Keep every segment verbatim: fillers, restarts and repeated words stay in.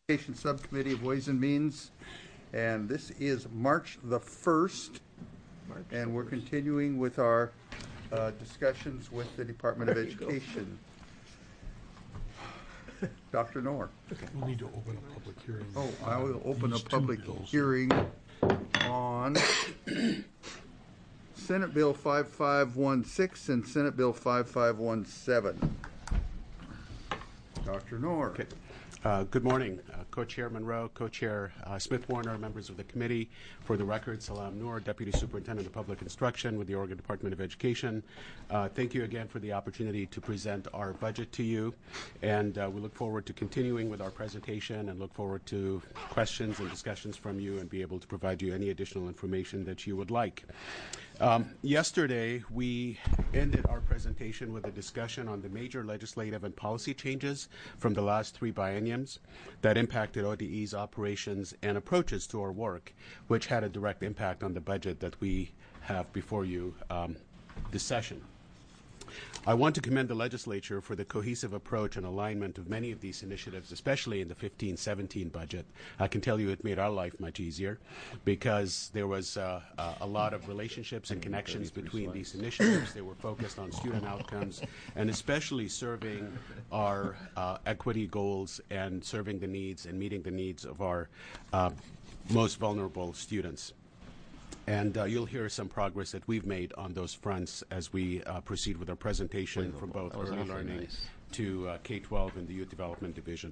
Education Subcommittee of Ways and Means, and this is March the first, March and we're first. continuing with our uh, discussions with the Department of There you go. Education. Doctor Knorr. We'll need to open a public hearing. Oh, I will open a These two public bills. hearing on Senate Bill five five one six and Senate Bill five five one seven. Doctor Knorr. Okay. Uh, good morning, uh, Co-Chair Monroe, Co-Chair uh, Smith-Warner, members of the committee. For the record, Salam Noor, Deputy Superintendent of Public Instruction with the Oregon Department of Education. Uh, thank you again for the opportunity to present our budget to you, and uh, we look forward to continuing with our presentation and look forward to questions and discussions from you and be able to provide you any additional information that you would like. Um, yesterday, we ended our presentation with a discussion on the major legislative and policy changes from the last three bienniums that impacted O D E's operations and approaches to our work, which had a direct impact on the budget that we have before you um, this session. I want to commend the legislature for the cohesive approach and alignment of many of these initiatives, especially in the fifteen seventeen budget. I can tell you it made our life much easier because there was uh, uh, a lot of relationships and connections between these initiatives. They were focused on student outcomes and especially serving our uh, equity goals and serving the needs and meeting the needs of our uh, most vulnerable students. And uh, you'll hear some progress that we've made on those fronts as we uh, proceed with our presentation from both That was early awfully learning nice. to uh, K twelve and the Youth Development Division.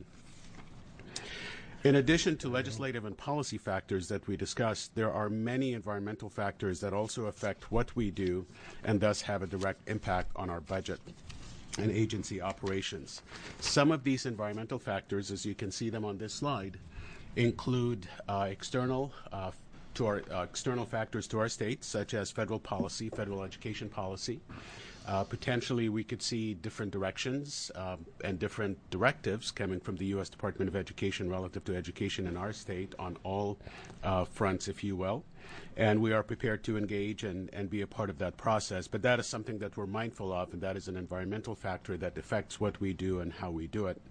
In addition to legislative and policy factors that we discussed, there are many environmental factors that also affect what we do and thus have a direct impact on our budget and agency operations. Some of these environmental factors, as you can see them on this slide, include uh, external uh, to our uh, external factors to our state, such as federal policy, federal education policy. Uh, potentially, we could see different directions um, and different directives coming from the U S Department of Education relative to education in our state on all uh, fronts, if you will. And we are prepared to engage and, and be a part of that process. But that is something that we're mindful of, and that is an environmental factor that affects what we do and how we do it.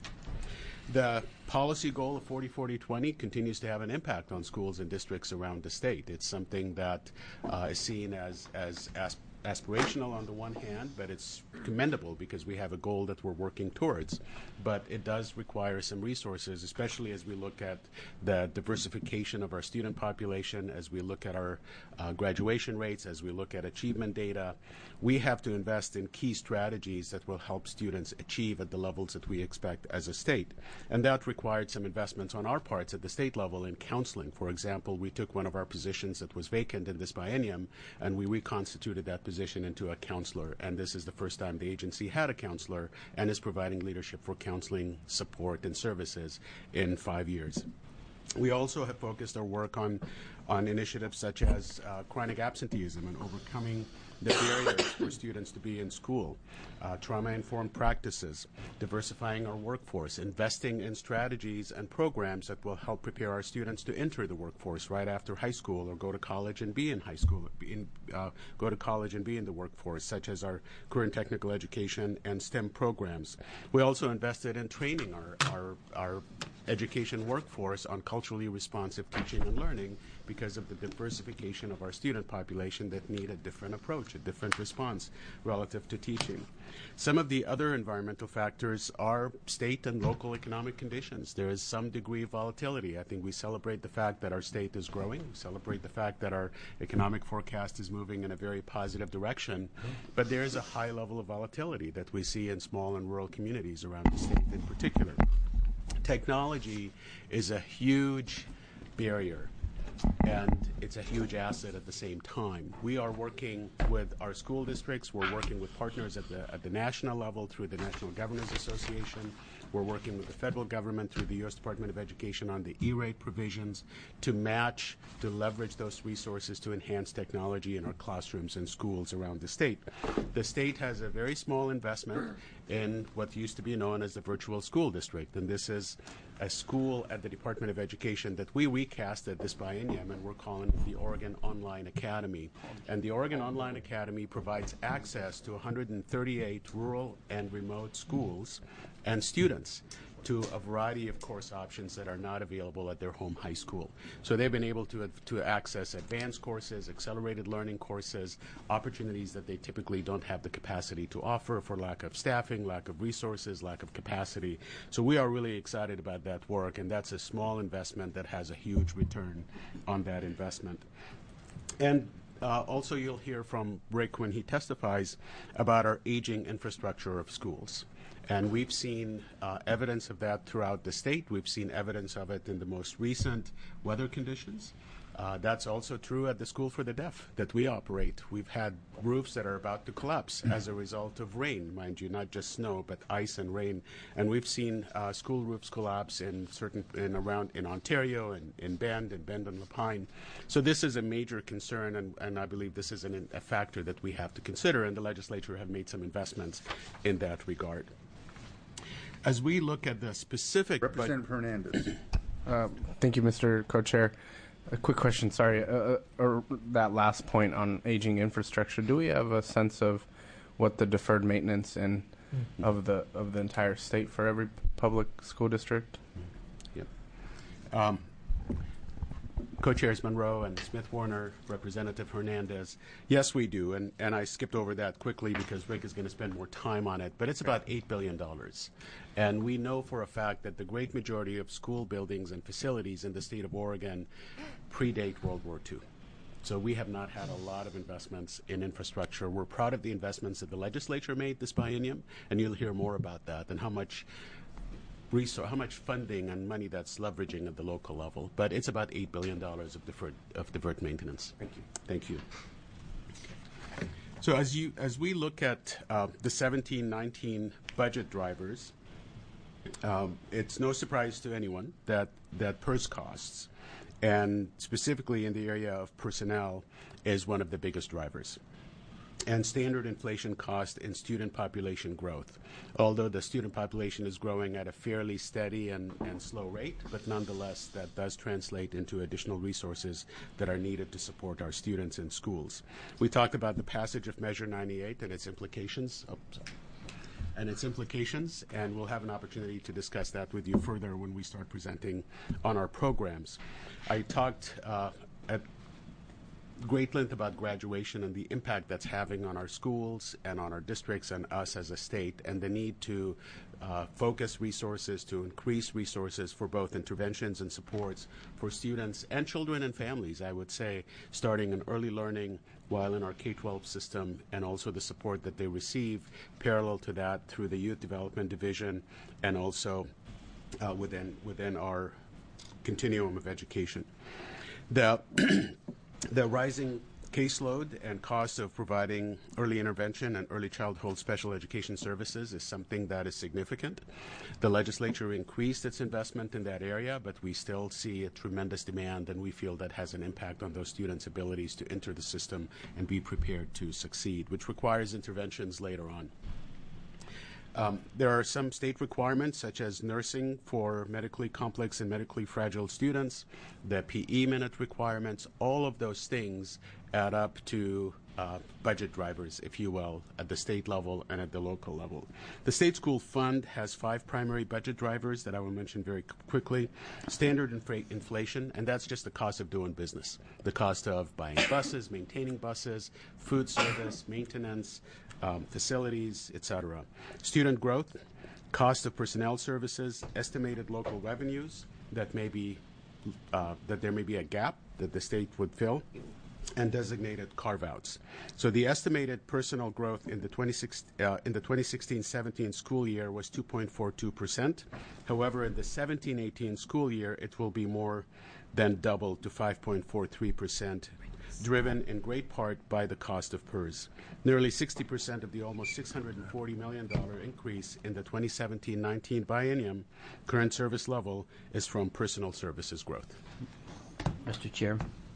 The policy goal of forty forty twenty continues to have an impact on schools and districts around the state. It's something that uh, is seen as, as asp- aspirational on the one hand, but it's commendable because we have a goal that we're working towards. But it does require some resources, especially as we look at the diversification of our student population, as we look at our uh, graduation rates, as we look at achievement data. We have to invest in key strategies that will help students achieve at the levels that we expect as a state. And that required some investments on our parts at the state level in counseling. For example, we took one of our positions that was vacant in this biennium, and we reconstituted that position into a counselor. And this is the first time the agency had a counselor and is providing leadership for counseling support and services in five years. We also have focused our work on, on initiatives such as uh, chronic absenteeism and overcoming the barriers for students to be in school, uh, trauma-informed practices, diversifying our workforce, investing in strategies and programs that will help prepare our students to enter the workforce right after high school or go to college and be in high school, be in, uh, go to college and be in the workforce, such as our current technical education and STEM programs. We also invested in training our, our, our education workforce on culturally responsive teaching and learning because of the diversification of our student population that need a different approach, a different response relative to teaching. Some of the other environmental factors are state and local economic conditions. There is some degree of volatility. I think we celebrate the fact that our state is growing. We celebrate the fact that our economic forecast is moving in a very positive direction. But there is a high level of volatility that we see in small and rural communities around the state in particular. Technology is a huge barrier, and it's a huge asset at the same time. We are working with our school districts. We're working with partners at the, at the national level through the National Governors Association. We're working with the federal government through the U S Department of Education on the E-rate provisions to match, to leverage those resources to enhance technology in our classrooms and schools around the state. The state has a very small investment in what used to be known as the virtual school district, and this is a school at the Department of Education that we recast at this biennium, and we're calling it the Oregon Online Academy. And the Oregon Online Academy provides access to one hundred thirty-eight rural and remote schools and students to a variety of course options that are not available at their home high school. So they've been able to, to access advanced courses, accelerated learning courses, opportunities that they typically don't have the capacity to offer for lack of staffing, lack of resources, lack of capacity. So we are really excited about that work, and that's a small investment that has a huge return on that investment. And Uh, also, you'll hear from Rick when he testifies about our aging infrastructure of schools. And we've seen uh, evidence of that throughout the state. We've seen evidence of it in the most recent weather conditions. Uh, that's also true at the School for the Deaf that we operate. We've had roofs that are about to collapse as a result of rain, mind you, not just snow, but ice and rain. And we've seen uh, school roofs collapse in certain in around in Ontario and in Bend and Bend and Lapine. So this is a major concern, and, and I believe this is an, a factor that we have to consider, and the legislature have made some investments in that regard. As we look at the specific Representative Hernandez. Uh, thank you, Mister Co-Chair. A quick question, sorry, uh, or that last point on aging infrastructure. Do we have a sense of what the deferred maintenance in mm-hmm. of the of the entire state for every public school district? Yep. Um, Co-Chairs Monroe and Smith-Warner, Representative Hernandez. Yes, we do, and, and I skipped over that quickly because Rick is going to spend more time on it, but it's about eight billion dollars. And we know for a fact that the great majority of school buildings and facilities in the state of Oregon predate World War Two. So we have not had a lot of investments in infrastructure. We're proud of the investments that the legislature made this biennium, and you'll hear more about that and how much resource, how much funding and money that's leveraging at the local level. But it's about eight billion dollars of deferred of deferred maintenance. Thank you. Thank you. So as you as we look at uh, the seventeen nineteen budget drivers, um, it's no surprise to anyone that that PERS costs, and specifically in the area of personnel, is one of the biggest drivers. And standard inflation cost in student population growth. Although the student population is growing at a fairly steady and, and slow rate, but nonetheless that does translate into additional resources that are needed to support our students in schools. We talked about the passage of Measure ninety-eight and its implications. Oh, sorry. And its implications, and we'll have an opportunity to discuss that with you further when we start presenting on our programs. I talked uh, at great length about graduation and the impact that's having on our schools and on our districts and us as a state, and the need to uh, focus resources, to increase resources for both interventions and supports for students and children and families, I would say, starting in early learning while in our K twelve system, and also the support that they receive parallel to that through the Youth Development Division and also uh, within, within our continuum of education. The The rising caseload and cost of providing early intervention and early childhood special education services is something that is significant. The legislature increased its investment in that area, but we still see a tremendous demand, and we feel that has an impact on those students' abilities to enter the system and be prepared to succeed, which requires interventions later on. Um, there are some state requirements, such as nursing for medically complex and medically fragile students, the P E minute requirements. All of those things add up to uh, budget drivers, if you will, at the state level and at the local level. The State School Fund has five primary budget drivers that I will mention very quickly. Standard infra- inflation, and that's just the cost of doing business, the cost of buying buses, maintaining buses, food service, maintenance, Um, facilities, et cetera. Student growth, cost of personnel services, estimated local revenues that may be uh, that there may be a gap that the state would fill, and designated carve-outs. So the estimated personal growth in the twenty-six, uh, in the twenty sixteen seventeen school year was two point four two percent. However, in the seventeen eighteen school year, it will be more than double to five point four three percent. Driven in great part by the cost of PERS. Nearly sixty percent of the almost six hundred forty million dollars increase in the twenty seventeen nineteen biennium current service level is from personal services growth. Mister Chair.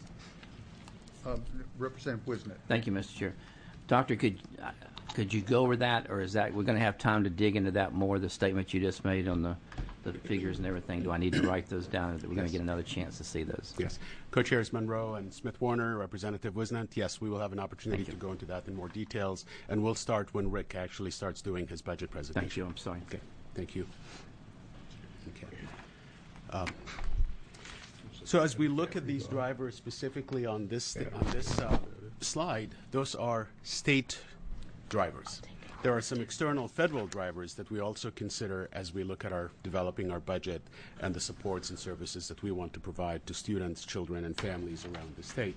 Uh, Representative Wisnet. Thank you, Mister Chair. Doctor, could uh, could you go over that, or is that we're going to have time to dig into that more, the statement you just made on the, the figures and everything? Do I need to write those down, or that we're yes. going to get another chance to see those? Yes. Co-Chairs Monroe and Smith-Warner, Representative Wisnant, yes, we will have an opportunity to go into that in more details, and we'll start when Rick actually starts doing his budget presentation. Thank you. I'm sorry. Okay. Thank you. Okay. Um, so as we look at these drivers specifically on this on this uh, slide, those are state drivers. There are some external federal drivers that we also consider as we look at our developing our budget and the supports and services that we want to provide to students, children, and families around the state.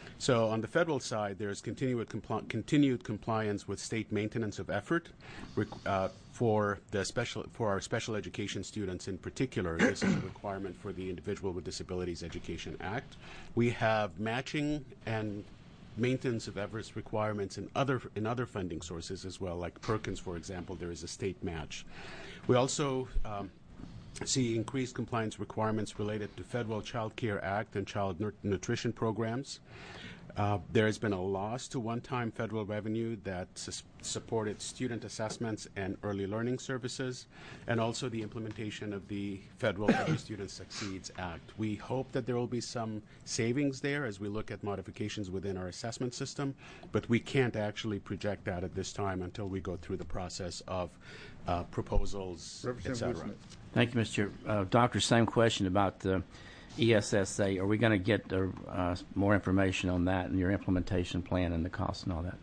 So on the federal side, there's continued, compli- continued compliance with state maintenance of effort rec- uh, for the special for our special education students in particular. This is a requirement for the Individual with Disabilities Education Act. We have matching and maintenance of efforts requirements in other in other funding sources as well, like Perkins, for example. There is a state match. We also um, see increased compliance requirements related to Federal Child Care Act and child nu- nutrition programs. Uh, there has been a loss to one-time federal revenue that sus- supported student assessments and early learning services, and also the implementation of the Federal Every Student Succeeds Act. We hope that there will be some savings there as we look at modifications within our assessment system, but we can't actually project that at this time until we go through the process of uh, proposals, et Representative cetera. Wisnick. Thank you, Mister Chair. Uh, Doctor, same question about the E S S A. Are we going to get uh, uh, more information on that and your implementation plan and the cost and all that?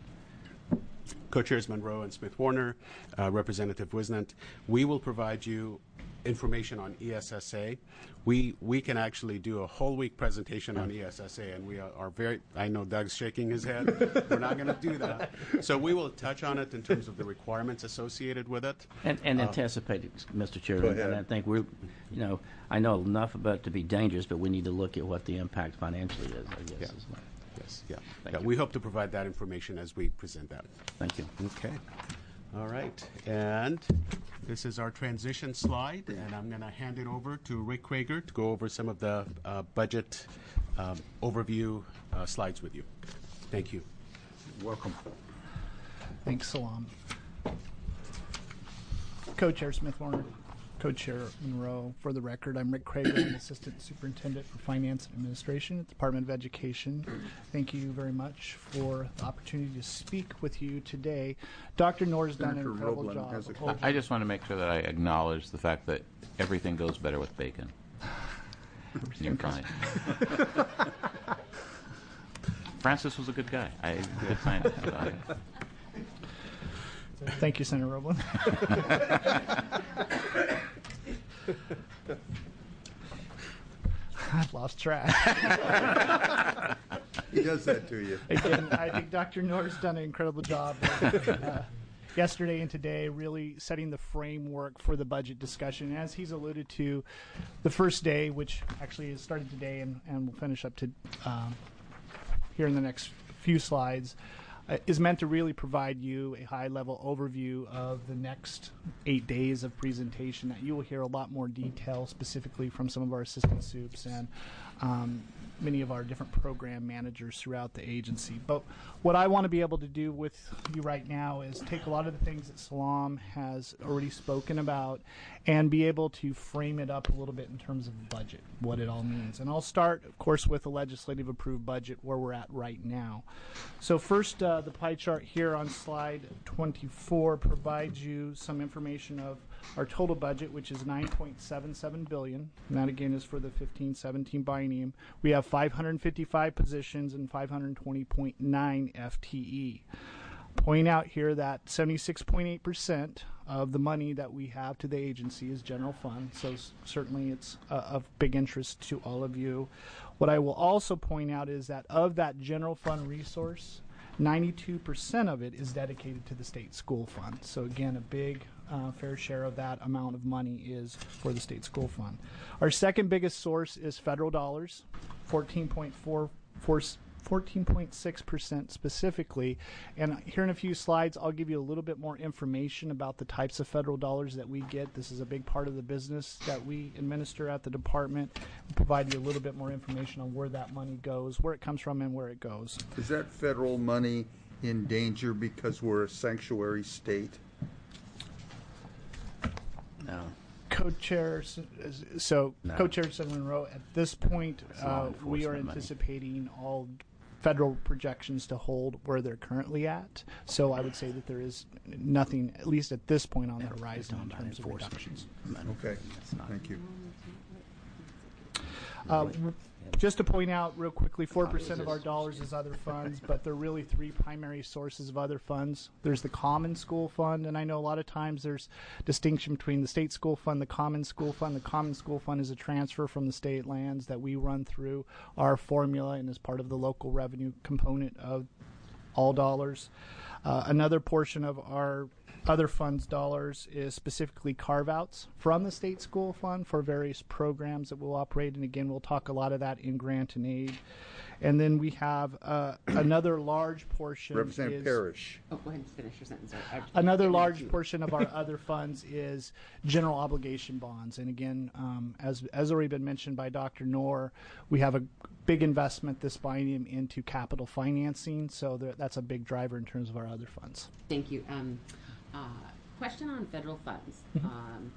Co-chairs Monroe and Smith Warner, uh, Representative Wisnant, we will provide you information on E S S A. We we can actually do a whole week presentation on E S S A, and we are, are very. I know Doug's shaking his head. We're not going to do that. So we will touch on it in terms of the requirements associated with it. And, and anticipate, Mister Chair. Go And ahead. I think we're, you know, I know enough about it to be dangerous, but we need to look at what the impact financially is, I guess. Yeah. As well. Yes, yeah. Thank yeah you. we hope to provide that information as we present that. Thank you. Okay. All right. And this is our transition slide, and I'm going to hand it over to Rick Krager to go over some of the uh, budget um, overview uh, slides with you. Thank you. Welcome. Thanks, Salam. Co-Chair Smith Warner, Co-Chair Monroe. For the record, I'm Rick Krager, I'm Assistant Superintendent for Finance and Administration at the Department of Education. Thank you very much for the opportunity to speak with you today. Doctor Noor's done an Senator incredible Roblin job. has a of question. I just want to make sure that I acknowledge the fact that everything goes better with bacon. You're fine. Francis was a good guy. I good scientist. So I- Thank you, Senator Roblin. I've lost track. He does that to you. Again, I think Doctor Noor's done an incredible job of, uh, yesterday and today, really setting the framework for the budget discussion. As he's alluded to, the first day, which actually has started today and, and will finish up to um, here in the next few slides, uh, is meant to really provide you a high-level overview of the next eight days of presentation that you will hear a lot more detail specifically from some of our assistant soups and um, many of our different program managers throughout the agency. But what I want to be able to do with you right now is take a lot of the things that Salam has already spoken about and be able to frame it up a little bit in terms of budget, what it all means. And I'll start, of course, with the legislative approved budget where we're at right now. So first, uh, the pie chart here on slide twenty-four provides you some information of our total budget, which is nine point seven seven billion dollars, and that again is for the fifteen seventeen biennium. We have five hundred fifty-five positions and five hundred twenty point nine F T E. Point out here that seventy-six point eight percent of the money that we have to the agency is general fund, so s- certainly it's uh, of big interest to all of you. What I will also point out is that of that general fund resource, ninety-two percent of it is dedicated to the state school fund. So again, a big uh, fair share of that amount of money is for the state school fund. Our second biggest source is federal dollars, fourteen point four four fourteen point six percent specifically. And here in a few slides, I'll give you a little bit more information about the types of federal dollars that we get. This is a big part of the business that we administer at the department. We'll provide you a little bit more information on where that money goes, where it comes from, and where it goes. Is that federal money in danger because we're a sanctuary state? No. Co-chair, so No. co-chair Senator Monroe, at this point, It's law uh, we are enforcement money. anticipating all federal projections to hold where they're currently at. So I would say that there is nothing, at least at this point, on the horizon in terms of reductions. Okay, thank you. Uh, Just to point out real quickly, four percent of our dollars is other funds, but there are really three primary sources of other funds. There's the Common School Fund, and I know a lot of times there's distinction between the State School Fund, the Common School Fund. The Common School Fund is a transfer from the state lands that we run through our formula and is part of the local revenue component of all dollars. Uh, another portion of our other funds dollars is specifically carve-outs from the state school fund for various programs that will operate. And again, we'll talk a lot of that in grant and aid. And then we have uh, another large portion. Representative is, Parrish. Oh, go ahead and finish your sentence. I- I- Another large portion of our other funds is general obligation bonds. And again, um, as as already been mentioned by Doctor Knorr, we have a big investment this biennium into capital financing. So there, that's a big driver in terms of our other funds. Thank you. Um, uh, question on federal funds. Um,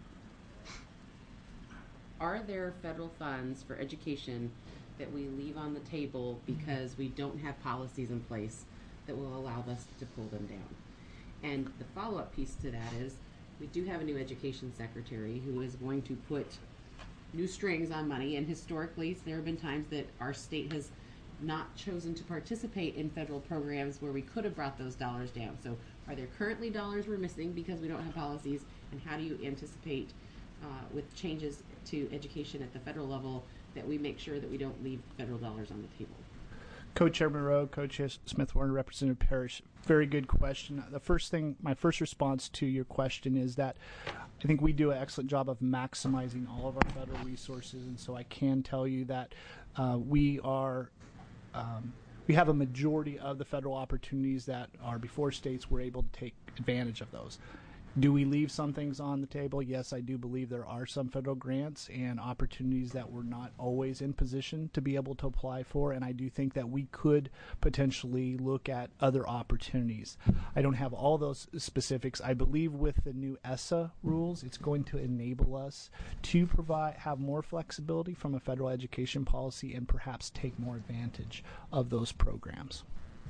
are there federal funds for education that we leave on the table because we don't have policies in place that will allow us to pull them down? And the follow-up piece to that is we do have a new education secretary who is going to put new strings on money, and historically there have been times that our state has not chosen to participate in federal programs where we could have brought those dollars down. So are there currently dollars we're missing because we don't have policies, and how do you anticipate uh, with changes to education at the federal level that we make sure that we don't leave federal dollars on the table? Co-Chair Monroe, Co-Chair Smith Warren, Representative Parrish, very good question. The first thing, my first response to your question is that I think we do an excellent job of maximizing all of our federal resources, and so I can tell you that uh, we are um, we have a majority of the federal opportunities that are before states. We're able to take advantage of those. Do we leave some things on the table? Yes, I do believe there are some federal grants and opportunities that we're not always in position to be able to apply for, and I do think that we could potentially look at other opportunities. I don't have all those specifics. I believe with the new E S A rules, it's going to enable us to provide have more flexibility from a federal education policy and perhaps take more advantage of those programs.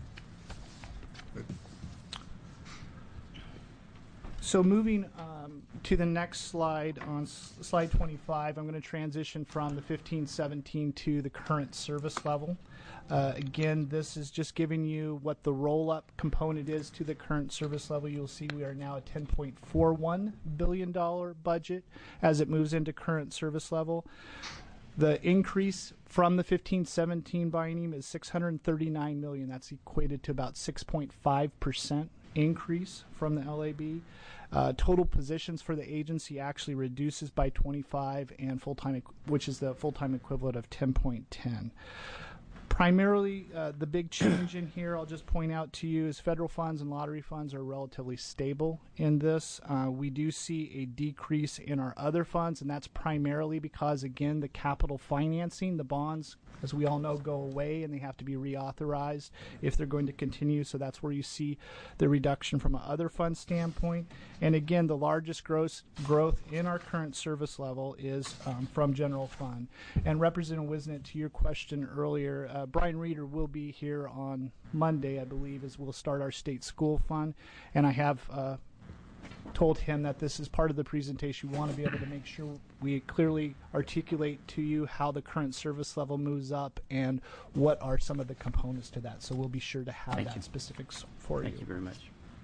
So moving um, to the next slide, on s- slide twenty-five, I'm going to transition from the fifteen seventeen to the current service level. Uh, again, this is just giving you what the roll-up component is to the current service level. You'll see we are now at ten point four one billion dollars budget as it moves into current service level. The increase from the fifteen seventeen biennium is six hundred thirty-nine million dollars. That's equated to about six point five percent increase from the L A B. Uh, total positions for the agency actually reduces by twenty-five, and full-time, which is the full-time equivalent of ten point one zero. Primarily, uh, the big change in here, I'll just point out to you, is federal funds and lottery funds are relatively stable in this. Uh, we do see a decrease in our other funds, and that's primarily because, again, the capital financing, the bonds, as we all know, go away, and they have to be reauthorized if they're going to continue. So that's where you see the reduction from an other fund standpoint. And again, the largest gross growth in our current service level is um, from general fund. And Representative Wisnett, to your question earlier, uh, Brian Reeder will be here on Monday, I believe, as we'll start our state school fund. And I have uh, told him that this is part of the presentation. We want to be able to make sure we clearly articulate to you how the current service level moves up and what are some of the components to that. So we'll be sure to have Thank that you. specifics for Thank you. you very much.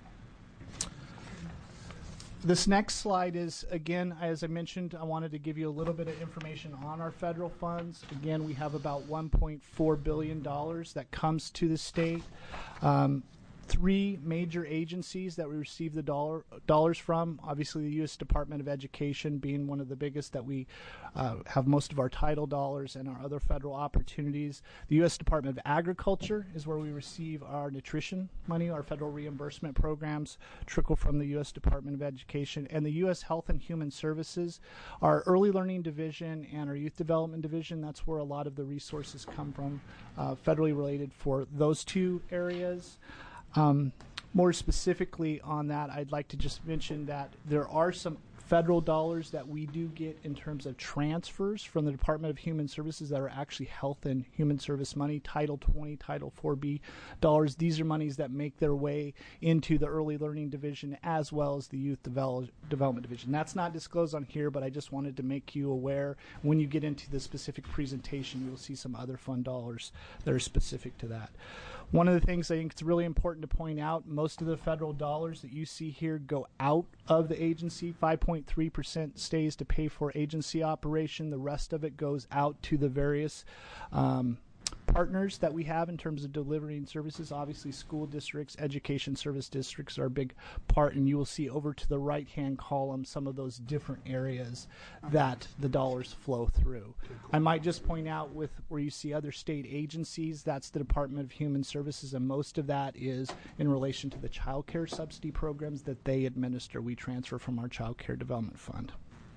This next slide is, again, as I mentioned, I wanted to give you a little bit of information on our federal funds. Again, we have about one point four billion dollars that comes to the state. Um, three major agencies that we receive the dollar dollars from. Obviously, the U S Department of Education being one of the biggest that we uh, have most of our title dollars and our other federal opportunities. The U S Department of Agriculture is where we receive our nutrition money. Our federal reimbursement programs trickle from the U S Department of Education. And the U S Health and Human Services, our early learning division and our youth development division, that's where a lot of the resources come from, uh, federally related for those two areas. Um, more specifically on that, I'd like to just mention that there are some federal dollars that we do get in terms of transfers from the Department of Human Services that are actually health and human service money, Title twenty, Title four B dollars. These are monies that make their way into the Early Learning Division as well as the Youth Devel- Development Division. That's not disclosed on here, but I just wanted to make you aware. When you get into the specific presentation, you'll see some other fund dollars that are specific to that. One of the things I think it's really important to point out, most of the federal dollars that you see here go out of the agency. five point three percent stays to pay for agency operation. The rest of it goes out to the various um, partners that we have in terms of delivering services. Obviously, school districts, education service districts are a big part, and you will see over to the right-hand column some of those different areas that the dollars flow through. I might just point out with where you see other state agencies, that's the Department of Human Services, and most of that is in relation to the child care subsidy programs that they administer. We transfer from our Child Care Development Fund.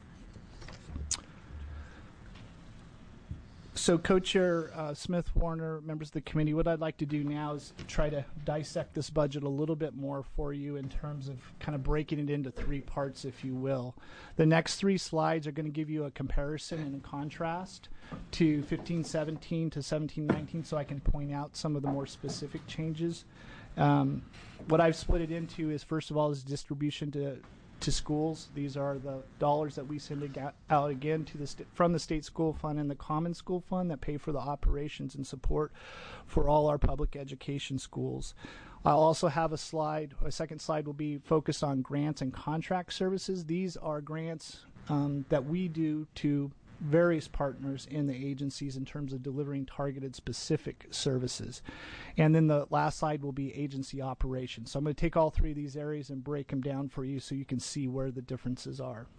So, Co-Chair uh, Smith, Warner, members of the committee, what I'd like to do now is try to dissect this budget a little bit more for you in terms of kind of breaking it into three parts, if you will. The next three slides are going to give you a comparison and a contrast to fifteen seventeen to seventeen nineteen, so I can point out some of the more specific changes. Um, what I've split it into is, first of all, is distribution to to schools. These are the dollars that we send ag- out again to the st- from the state school fund and the common school fund that pay for the operations and support for all our public education schools. I'll also have a slide, a second slide will be focused on grants and contract services. These are grants um, that we do to various partners in the agencies in terms of delivering targeted specific services. And then the last slide will be agency operations. So I'm going to take all three of these areas and break them down for you so you can see where the differences are.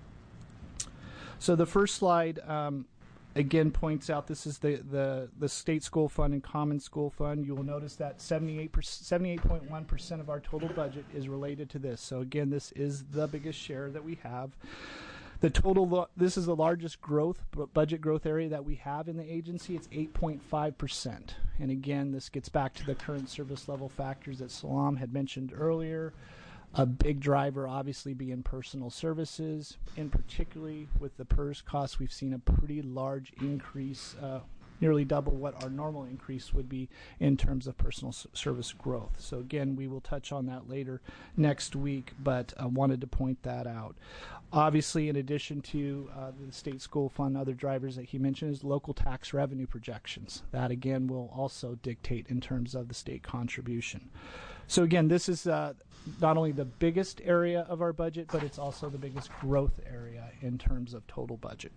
So the first slide um, again points out this is the, the, the state school fund and common school fund. You will notice that seventy-eight point one percent of our total budget is related to this. So again, this is the biggest share that we have. The total, this is the largest growth, budget growth area that we have in the agency. It's eight point five percent. And again, this gets back to the current service level factors that Salam had mentioned earlier. A big driver obviously being personal services, and particularly with the PERS costs, we've seen a pretty large increase, uh, nearly double what our normal increase would be in terms of personal s- service growth. So again, we will touch on that later next week, but I wanted to point that out. Obviously, in addition to uh, the state school fund, other drivers that he mentioned is local tax revenue projections. That again will also dictate in terms of the state contribution. So again, this is uh, not only the biggest area of our budget, but it's also the biggest growth area in terms of total budget.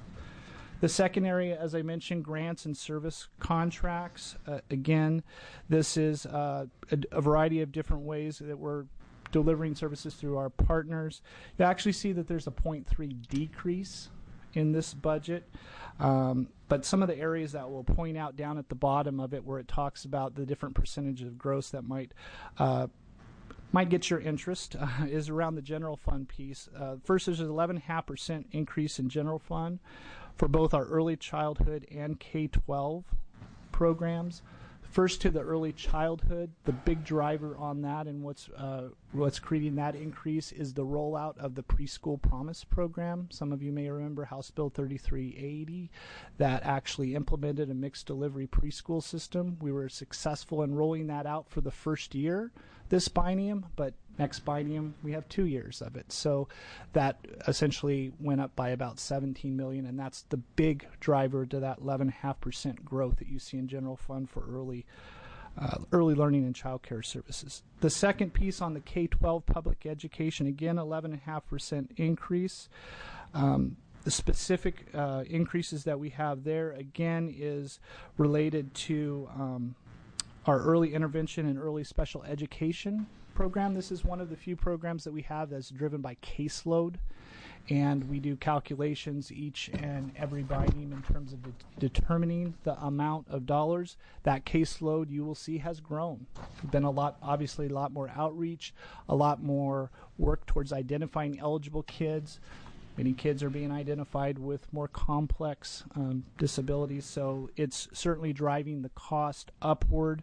The second area, as I mentioned, grants and service contracts. Uh, again, this is uh, a, a variety of different ways that we're delivering services through our partners. You actually see that there's a zero point three decrease in this budget. Um, but some of the areas that we'll point out down at the bottom of it where it talks about the different percentages of gross that might uh, might get your interest uh, is around the general fund piece. Uh, first, there's an eleven point five percent increase in general fund for both our early childhood and K twelve programs. First, to the early childhood, the big driver on that and what's uh, what's creating that increase is the rollout of the Preschool Promise program. Some of you may remember House Bill thirty-three eighty that actually implemented a mixed delivery preschool system. We were successful in rolling that out for the first year this biennium, but next biennium we have two years of it. So that essentially went up by about seventeen million dollars, and that's the big driver to that eleven point five percent growth that you see in general fund for early uh, early learning and child care services. The second piece on the K twelve public education, again, eleven point five percent increase. Um, the specific uh, increases that we have there, again, is related to um, our early intervention and early special education program. This is one of the few programs that we have that's driven by caseload, and we do calculations each and every biennium in terms of de- determining the amount of dollars. That caseload, you will see, has grown. There's been a lot, obviously, a lot more outreach, a lot more work towards identifying eligible kids. Many kids are being identified with more complex um, disabilities, so it's certainly driving the cost upward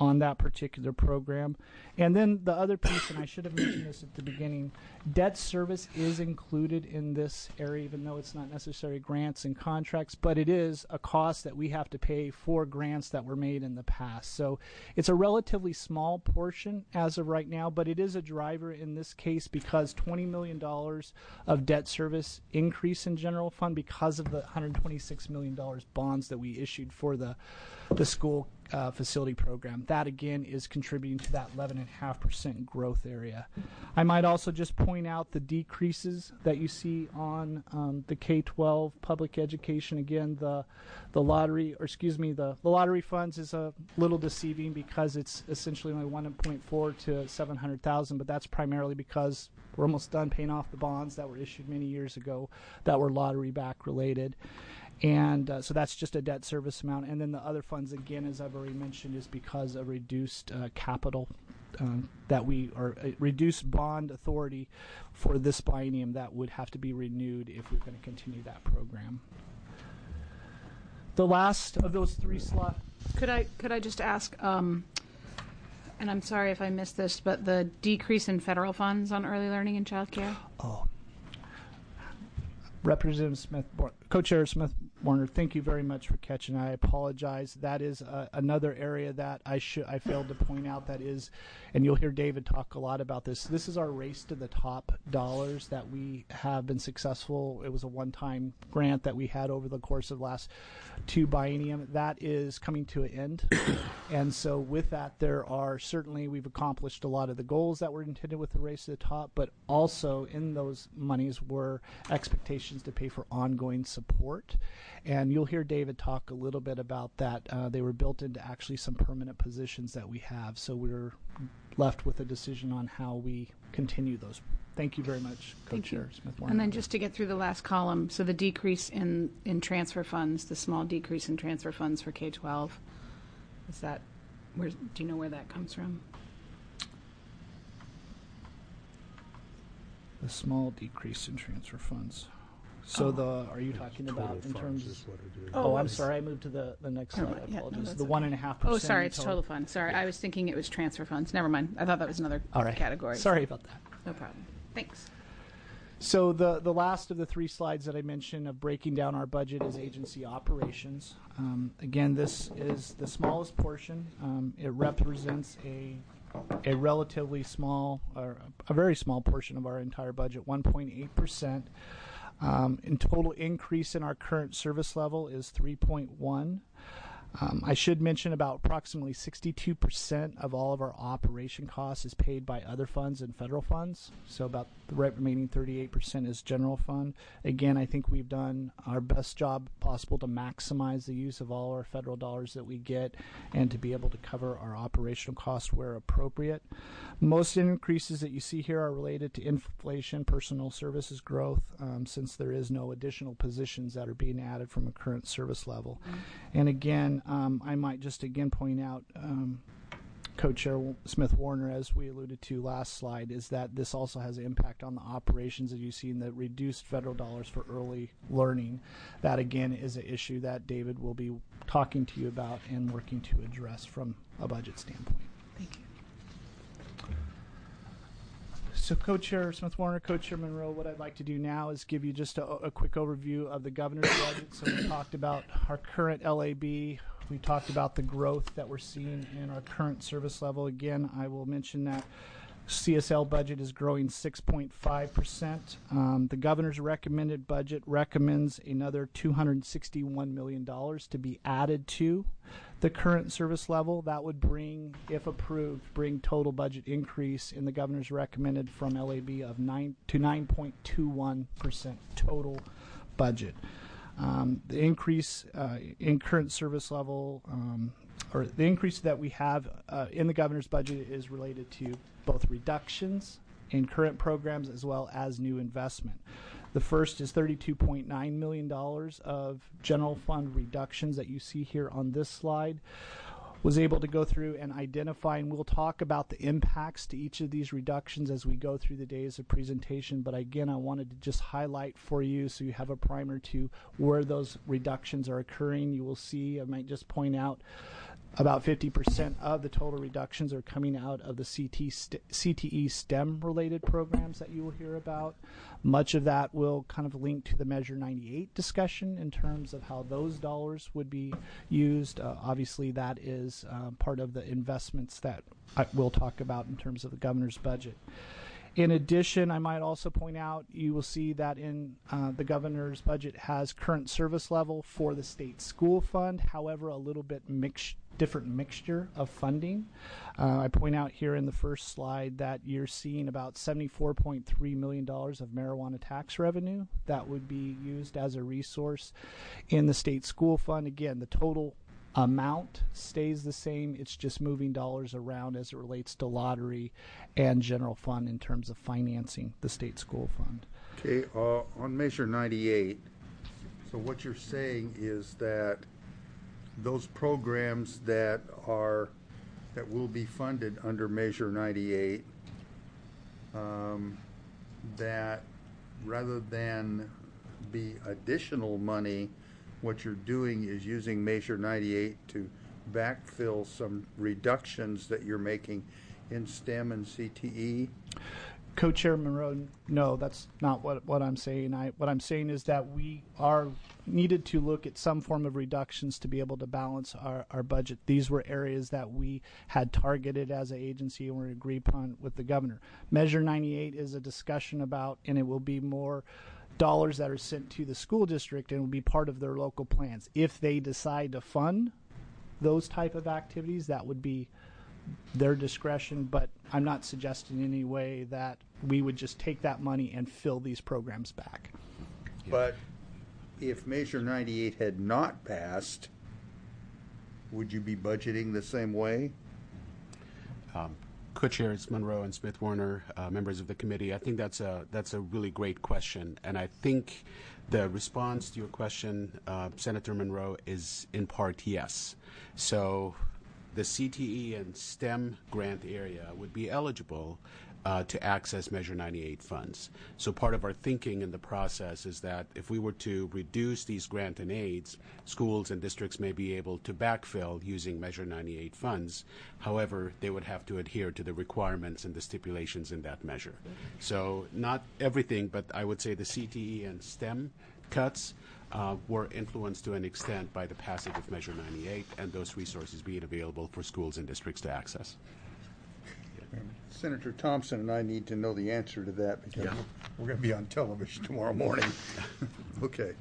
on that particular program. And then the other piece, and I should have mentioned this at the beginning, debt service is included in this area, even though it's not necessarily grants and contracts, but it is a cost that we have to pay for grants that were made in the past. So it's a relatively small portion as of right now, but it is a driver in this case because twenty million dollars of debt service increase in general fund because of the one hundred twenty-six million dollars bonds that we issued for the, the school Uh, facility program. That again is contributing to that eleven point five percent growth area. I might also just point out the decreases that you see on um, the K twelve public education. Again, the the lottery, or excuse me, the, the lottery funds is a little deceiving because it's essentially only one point four to seven hundred thousand, but that's primarily because we're almost done paying off the bonds that were issued many years ago that were lottery back related. And uh, so that's just a debt service amount. And then the other funds, again, as I've already mentioned, is because of reduced uh, capital um, that we, or uh, reduced bond authority for this biennium that would have to be renewed if we're going to continue that program. The last of those three slides. Could I could I just ask, um, and I'm sorry if I missed this, but the decrease in federal funds on early learning and child care? Oh. Representative Smith, Co-Chair Smith Warner, thank you very much for catching. I apologize. That is uh, another area that I should I failed to point out. That is, and you'll hear David talk a lot about this. This is our race to the top dollars that we have been successful. It was a one-time grant that we had over the course of the last two biennium. That is coming to an end, and so with that, there are certainly we've accomplished a lot of the goals that were intended with the race to the top, but also in those monies were expectations to pay for ongoing support. And you'll hear David talk a little bit about that. Uh, they were built into actually some permanent positions that we have. So we're left with a decision on how we continue those. Thank you very much, Co-Chair Smith Warner. And then just to get through the last column, so the decrease in, in transfer funds, the small decrease in transfer funds for K twelve, is that, where, do you know where that comes from? The small decrease in transfer funds. So Oh. the, are you talking Total about in funds terms? is what it is. Oh, I'm sorry. I moved to the, the next Never slide. mind. I Yeah, no, apologize. that's The okay. one and a half percent. Oh, sorry, it's total fund. Sorry, I was thinking it was transfer funds. Never mind. I thought that was another All right. category. Sorry about that. No problem. Thanks. So the, the last of the three slides that I mentioned of breaking down our budget is agency operations. Um, again, this is the smallest portion. Um, it represents a a relatively small, or a very small portion of our entire budget, one point eight percent. Um, in total increase in our current service level is three point one. Um, I should mention about approximately sixty-two percent of all of our operation costs is paid by other funds and federal funds. So about the remaining thirty-eight percent is general fund. Again, I think we've done our best job possible to maximize the use of all our federal dollars that we get and to be able to cover our operational costs where appropriate. Most increases that you see here are related to inflation, personal services growth, um, since there is no additional positions that are being added from a current service level. Mm-hmm. And again, Um, I might just again point out, um, Co-Chair Smith Warner, as we alluded to last slide, is that this also has an impact on the operations, as you see in the reduced federal dollars for early learning. That again is an issue that David will be talking to you about and working to address from a budget standpoint. Thank you. So Co-Chair Smith Warner, Co-Chair Monroe, what I'd like to do now is give you just a, a quick overview of the governor's budget. So we talked about our current L A B. We talked about the growth that we're seeing in our current service level. Again, I will mention that C S L budget is growing six point five percent. Um, the governor's recommended budget recommends another two hundred sixty-one million dollars to be added to the current service level. That would bring, if approved, bring total budget increase in the governor's recommended from L A B of nine to nine point two one percent total budget. Um, the increase uh, in current service level, um, or the increase that we have uh, in the governor's budget is related to both reductions in current programs as well as new investment. The first is thirty-two point nine million dollars of general fund reductions that you see here on this slide. Was able to go through and identify, and we'll talk about the impacts to each of these reductions as we go through the days of presentation. But again, I wanted to just highlight for you so you have a primer to where those reductions are occurring. You will see, I might just point out, About fifty percent of the total reductions are coming out of the C T st- C T E STEM-related programs that you will hear about. Much of that will kind of link to the Measure ninety-eight discussion in terms of how those dollars would be used. Uh, obviously, that is uh, part of the investments that I will talk about in terms of the governor's budget. In addition, I might also point out, you will see that in uh, the governor's budget has current service level for the state school fund, however, a little bit mixed, different mixture of funding. Uh, I point out here in the first slide that you're seeing about seventy-four point three million dollars of marijuana tax revenue that would be used as a resource in the state school fund. Again, the total amount stays the same. It's just moving dollars around as it relates to lottery and general fund in terms of financing the state school fund. Okay, uh, on Measure ninety-eight, so what you're saying is that those programs that are, that will be funded under Measure ninety-eight, um, that rather than be additional money, what you're doing is using Measure ninety-eight to backfill some reductions that you're making in STEM and C T E? Co-Chair Monroe, no, that's not what, what I'm saying. I, what I'm saying is that we are needed to look at some form of reductions to be able to balance our, our budget. These were areas that we had targeted as an agency and were agreed upon with the governor. Measure ninety-eight is a discussion about, and it will be more dollars that are sent to the school district and will be part of their local plans. If they decide to fund those type of activities, that would be their discretion, but I'm not suggesting in any way that we would just take that money and fill these programs back. But if Measure ninety-eight had not passed, would you be budgeting the same way? Um, Co-chairs Monroe and Smith Warner, uh, members of the committee, I think that's a that's a really great question, and I think the response to your question, uh, Senator Monroe, is in part yes. So the C T E and STEM grant area would be eligible uh, to access Measure ninety-eight funds. So part of our thinking in the process is that if we were to reduce these grant and aids, schools and districts may be able to backfill using Measure ninety-eight funds. However, they would have to adhere to the requirements and the stipulations in that measure. So not everything, but I would say the C T E and STEM cuts Uh, were influenced to an extent by the passage of Measure ninety-eight and those resources being available for schools and districts to access. Senator Thompson and I need to know the answer to that because Yeah. we're going to be on television tomorrow morning. Okay.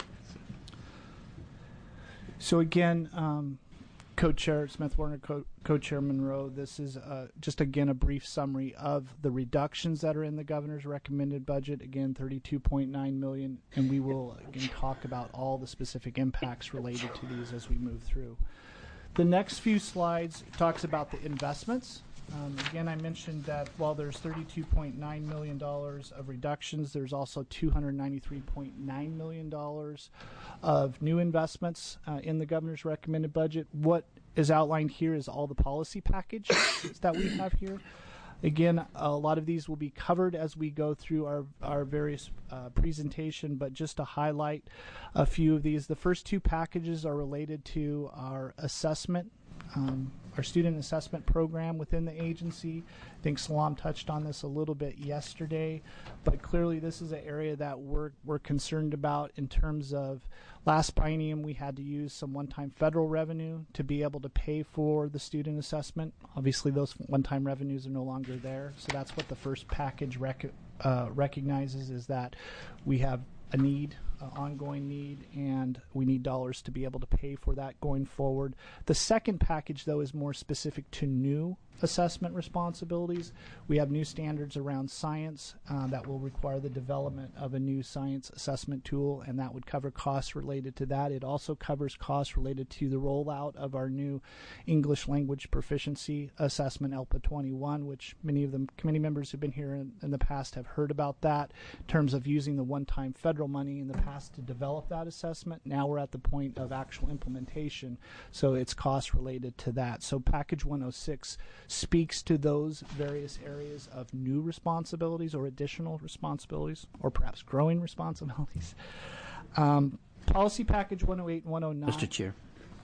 So again, um, Co-Chair Smith Warner, Co- Co-Chair Monroe, this is uh, just again a brief summary of the reductions that are in the governor's recommended budget. Again, thirty-two point nine million dollars, and we will again talk about all the specific impacts related to these as we move through. The next few slides talks about the investments. Um, again, I mentioned that while there's thirty-two point nine million dollars of reductions, there's also two hundred ninety-three point nine million dollars of new investments uh, in the governor's recommended budget. What is outlined here is all the policy package that we have here. Again, a lot of these will be covered as we go through our, our various uh, presentation, but just to highlight a few of these. The first two packages are related to our assessment, um, our student assessment program within the agency. I think Salam touched on this a little bit yesterday, but clearly this is an area that we're, we're concerned about in terms of last biennium we had to use some one-time federal revenue to be able to pay for the student assessment. Obviously those one-time revenues are no longer there, so that's what the first package rec- uh, recognizes, is that we have a need, an ongoing need, and we need dollars to be able to pay for that going forward. The second package, though, is more specific to new assessment responsibilities. We have new standards around science uh, that will require the development of a new science assessment tool, and that would cover costs related to that. It also covers costs related to the rollout of our new English language proficiency assessment, E L P A twenty-one, which many of the committee members who've been here in, in the past have heard about that, in terms of using the one-time federal money in the past to develop that assessment. Now we're at the point of actual implementation, so it's cost related to that. So package one oh six speaks to those various areas of new responsibilities or additional responsibilities, or perhaps growing responsibilities. Um, policy package one oh eight and one oh nine. Mister Chair.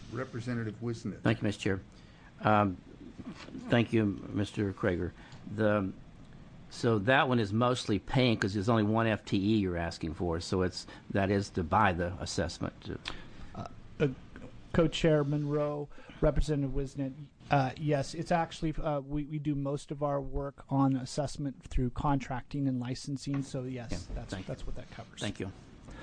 Representative Wisnet. Thank you, Mister Chair. Um, thank you, Mister Krager. The so that one is mostly paying because there's only one F T E you're asking for. So it's that is to buy the assessment. Uh, Co-Chair Monroe, Representative Wisnet. Uh, yes, it's actually uh, we we do most of our work on assessment through contracting and licensing. So yes, Yeah, that's thank you. that's what that covers. Thank you.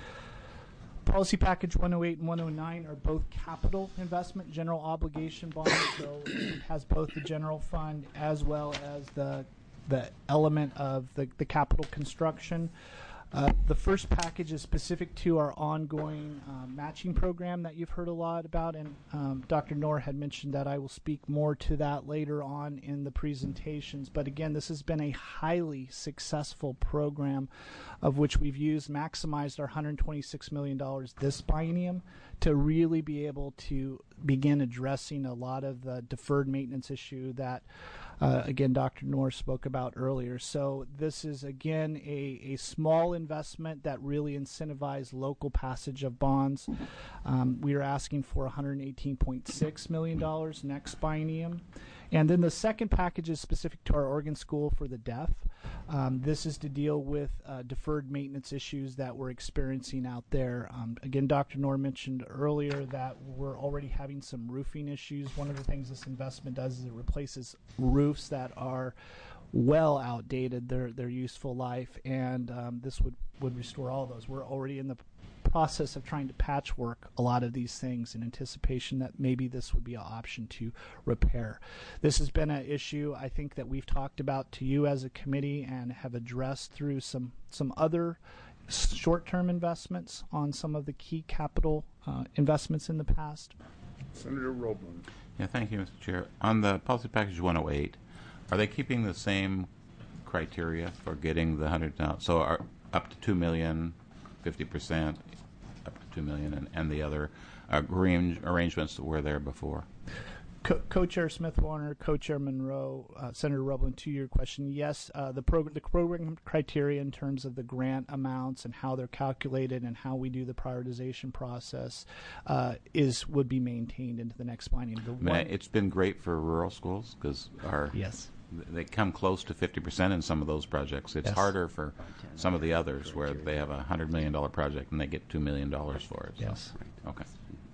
Policy package one oh eight and one oh nine are both capital investment general obligation bonds, so it has both the general fund as well as the the element of the, the capital construction. Uh, the first package is specific to our ongoing uh, matching program that you've heard a lot about, and um, Doctor Knorr had mentioned that I will speak more to that later on in the presentations. But again, this has been a highly successful program of which we've used, maximized our one hundred twenty-six million dollars this biennium to really be able to begin addressing a lot of the deferred maintenance issue that Uh, again, Doctor Knorr spoke about earlier. So this is, again, a, a small investment that really incentivizes local passage of bonds. Um, we are asking for one hundred eighteen point six million dollars next biennium. And then the second package is specific to our Oregon School for the Deaf. Um, this is to deal with uh, deferred maintenance issues that we're experiencing out there. Um, again, Doctor Knorr mentioned earlier that we're already having some roofing issues. One of the things this investment does is it replaces roofs that are well outdated, their their useful life, and um, this would, would restore all of those. We're already in the process of trying to patchwork a lot of these things in anticipation that maybe this would be an option to repair. This has been an issue I think that we've talked about to you as a committee and have addressed through some some other short-term investments on some of the key capital uh, investments in the past. Senator Roblin. Yeah, thank you, Mister Chair. On the policy package one oh eight, are they keeping the same criteria for getting the one hundred thousand? So are up to two million, fifty percent, up to two million, and, and the other uh, arrange, arrangements that were there before? Co- Co-Chair Smith-Warner, Co-Chair Monroe, uh, Senator Roblin, to your question, yes, uh, the, prog- the program criteria in terms of the grant amounts and how they're calculated and how we do the prioritization process uh, is would be maintained into the next biennium. The I mean, one- it's been great for rural schools because our yes. they come close to fifty percent in some of those projects. It's Yes. harder for some of the others where they have a one hundred million dollars project and they get two million dollars for it. So. Yes. Okay.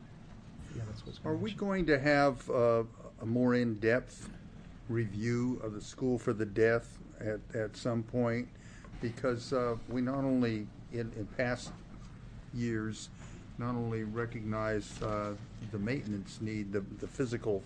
Yeah, that's what's Are we going to have uh, a more in-depth review of the School for the Deaf at, at some point? Because uh, we not only, in, in past years, not only recognize uh, the maintenance need, the, the physical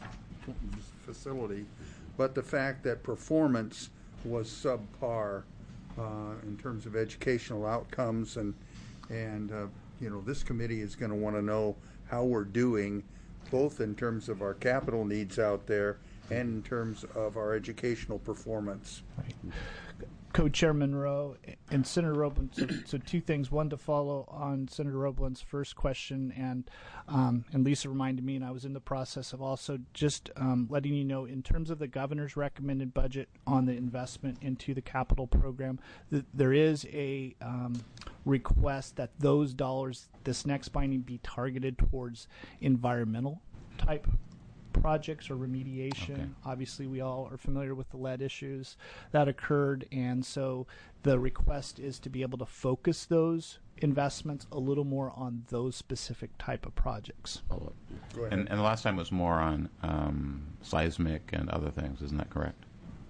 facility, but the fact that performance was subpar uh, in terms of educational outcomes, and and uh, you know, this committee is going to want to know how we're doing, both in terms of our capital needs out there and in terms of our educational performance. Right. Co-Chair Monroe and Senator Roblin. So, so two things. One, to follow on Senator Roblin's first question, and um, and Lisa reminded me, and I was in the process of also just um, letting you know, in terms of the governor's recommended budget on the investment into the capital program, th- there is a um, request that those dollars this next biennium be targeted towards environmental type projects or remediation. Okay. Obviously, we all are familiar with the lead issues that occurred, and so the request is to be able to focus those investments a little more on those specific type of projects. Go ahead. And, and the last time was more on um, seismic and other things, isn't that correct?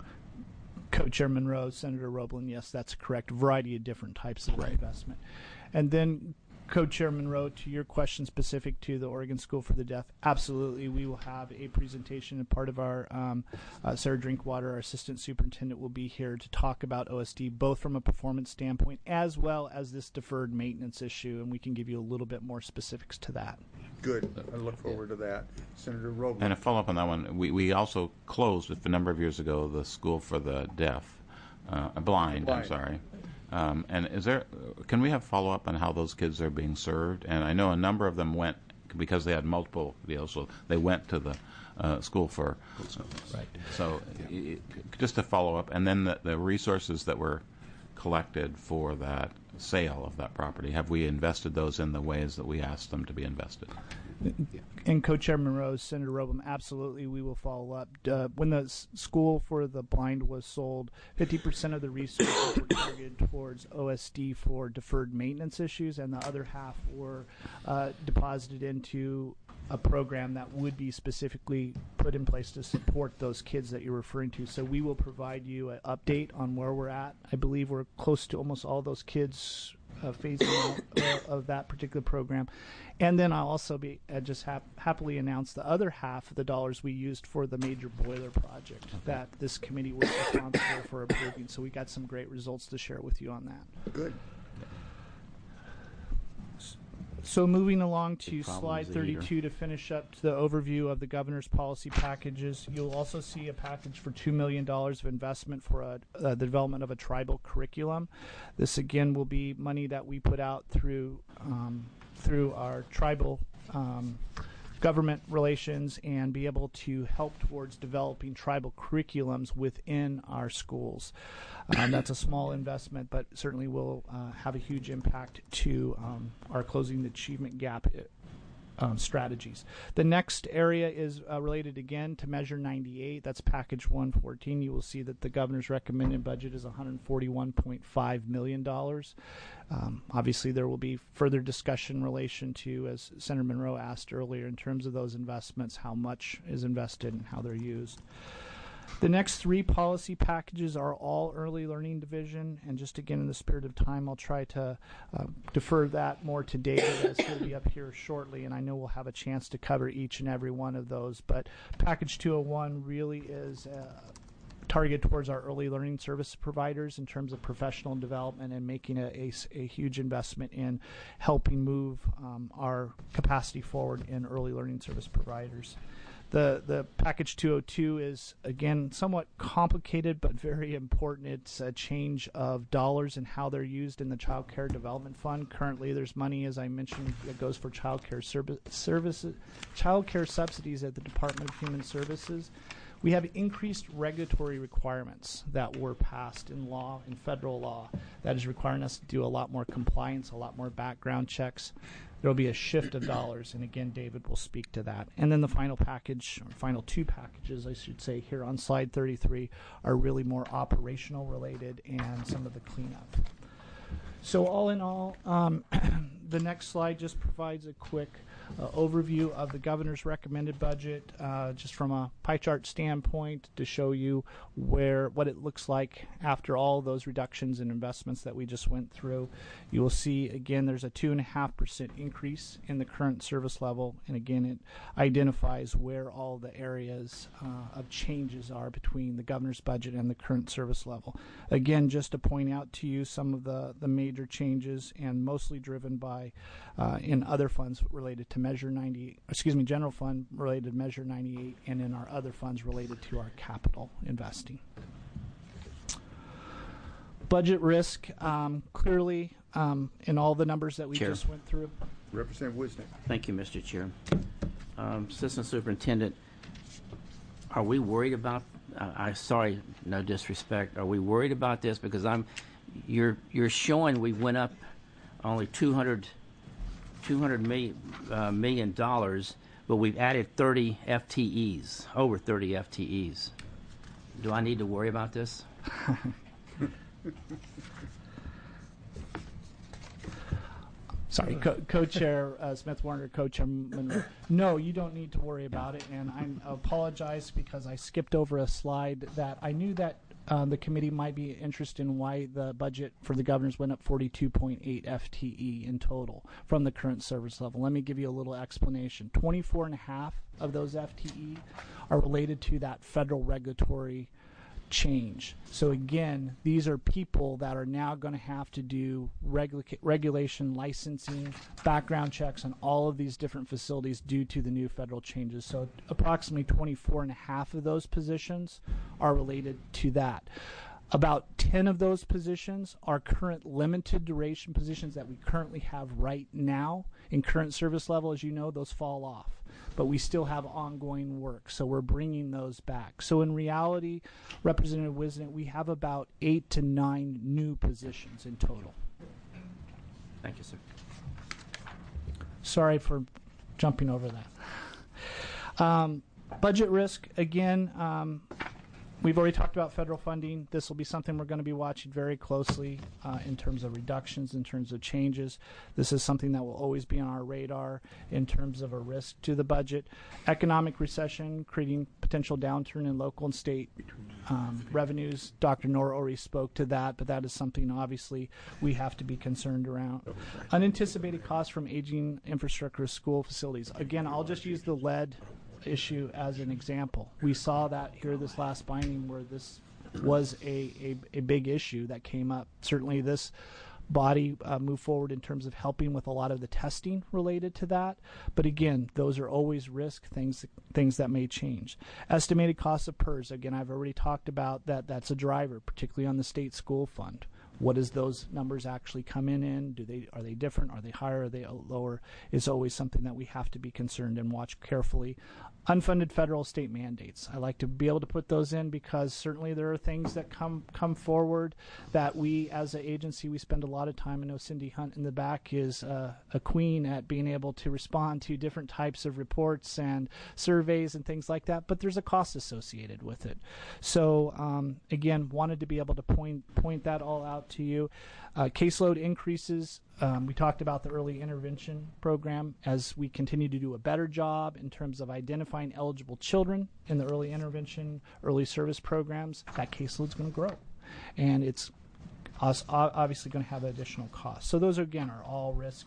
Co-Chair Monroe, Senator Roblin, yes, that's correct. A variety of different types of Right. investment. And then Co-Chair Monroe, to your question specific to the Oregon School for the Deaf, absolutely, we will have a presentation, and part of our um, uh, Sarah Drinkwater, our assistant superintendent, will be here to talk about O S D, both from a performance standpoint as well as this deferred maintenance issue, and we can give you a little bit more specifics to that. Good. I look forward to that. Senator Roblin. And a follow-up on that one, we, we also closed a number of years ago the School for the Deaf, uh, blind, Blind. I'm sorry. Um, and is there, can we have follow-up on how those kids are being served? And I know a number of them went, because they had multiple deals, so they went to the uh, school for, Right. so i i just to follow up, and then the, the resources that were collected for that sale of that property, have we invested those in the ways that we asked them to be invested? And Co-Chair Monroe, Senator Robem, absolutely, we will follow up. Uh, when the s- school for the blind was sold, fifty percent of the resources were targeted towards O S D for deferred maintenance issues, and the other half were uh, deposited into a program that would be specifically put in place to support those kids that you're referring to. So we will provide you an update on where we're at. I believe we're close to almost all those kids uh, phasing out uh, of that particular program. And then I'll also be uh, just hap- happily announce the other half of the dollars we used for the major boiler project that this committee was responsible for approving. So we got some great results to share with you on that. Good. So moving along to Big problem slide is the heater. thirty-two to finish up the overview of the governor's policy packages, you'll also see a package for two million dollars of investment for a, uh, the development of a tribal curriculum. This again will be money that we put out through um, through our tribal um, government relations and be able to help towards developing tribal curriculums within our schools. Um, that's a small investment, but certainly will uh, have a huge impact to um, our closing the achievement gap um, strategies. The next area is uh, related again to Measure ninety-eight. That's Package one fourteen. You will see that the governor's recommended budget is one hundred forty-one point five million dollars. Um, obviously, there will be further discussion in relation to, as Senator Monroe asked earlier, in terms of those investments, how much is invested and how they're used. The next three policy packages are all early learning division, and just again in the spirit of time, I'll try to uh, defer that more to David as he'll be up here shortly, and I know we'll have a chance to cover each and every one of those. But Package two oh one really is uh, targeted towards our early learning service providers in terms of professional development and making a, a, a huge investment in helping move um, our capacity forward in early learning service providers. The the package two oh two is, again, somewhat complicated but very important. It's a change of dollars and how they're used in the Child Care Development Fund. Currently, there's money, as I mentioned, that goes for child care service, services, child care subsidies at the Department of Human Services. We have increased regulatory requirements that were passed in law, in federal law, that is requiring us to do a lot more compliance, a lot more background checks. There will be a shift of dollars, and again, David will speak to that. And then the final package, or final two packages, I should say, here on slide thirty-three, are really more operational related and some of the cleanup. So all in all, um, the next slide just provides a quick uh, overview of the governor's recommended budget, uh, just from a pie chart standpoint, to show you where what it looks like after all those reductions and investments that we just went through. You will see again there's a two and a half percent increase in the current service level, and again it identifies where all the areas uh, of changes are between the governor's budget and the current service level. Again, just to point out to you some of the the major changes, and mostly driven by uh, in other funds related to Measure ninety, excuse me, general fund related to Measure ninety-eight, and in our other funds related to our capital investing. Budget risk, um, clearly, um, in all the numbers that we Chair. just went through. Representative Wisnick. Thank you, Mister Chair. Um, Assistant Superintendent, are we worried about, uh, I sorry, no disrespect, are we worried about this? Because I'm, you're, you're showing we went up only two hundred, two hundred million, uh, million dollars, but we've added thirty F T Es, over thirty F T Es. Do I need to worry about this? Sorry, co- co-chair uh, Smith Warner, co-chair Monroe. No, you don't need to worry about it, and I apologize because I skipped over a slide that I knew that um, the committee might be interested in why the budget for the governors went up forty-two point eight F T E in total from the current service level. Let me give you a little explanation. twenty-four and a half of those F T E are related to that federal regulatory change. So again, these are people that are now going to have to do regula- regulation, licensing, background checks on all of these different facilities due to the new federal changes. So approximately twenty-four and a half of those positions are related to that. About ten of those positions are current limited duration positions that we currently have right now in current service level. As you know, those fall off, but we still have ongoing work, so we're bringing those back. So in reality, Representative Wisnick, we have about eight to nine new positions in total. Thank you, sir. Sorry for jumping over that. Um, budget risk, again, um, we've already talked about federal funding. This will be something we're going to be watching very closely uh, in terms of reductions, in terms of changes. This is something that will always be on our radar in terms of a risk to the budget. Economic recession, creating potential downturn in local and state um, revenues. Doctor Nora already spoke to that, but that is something obviously we have to be concerned around. Unanticipated costs from aging infrastructure of school facilities. Again, I'll just use the lead issue as an example. We saw that here this last binding where this was a, a, a big issue that came up. Certainly this body uh, moved forward in terms of helping with a lot of the testing related to that. But again, those are always risk things things that may change. Estimated costs of P E R S. Again, I've already talked about that. That's a driver, particularly on the state school fund. What does those numbers actually come in in? Do they are they different? Are they higher? Are they lower? It's always something that we have to be concerned and watch carefully. Unfunded federal state mandates. I like to be able to put those in because certainly there are things that come come forward that we as an agency, we spend a lot of time. I know Cindy Hunt in the back is uh, a queen at being able to respond to different types of reports and surveys and things like that, but there's a cost associated with it. So um, again, wanted to be able to point point that all out to you. Uh, caseload increases. Um, we talked about the early intervention program as we continue to do a better job in terms of identifying eligible children in the early intervention, early service programs. That caseload's going to grow, and it's obviously going to have additional costs. So those, again, are all risk.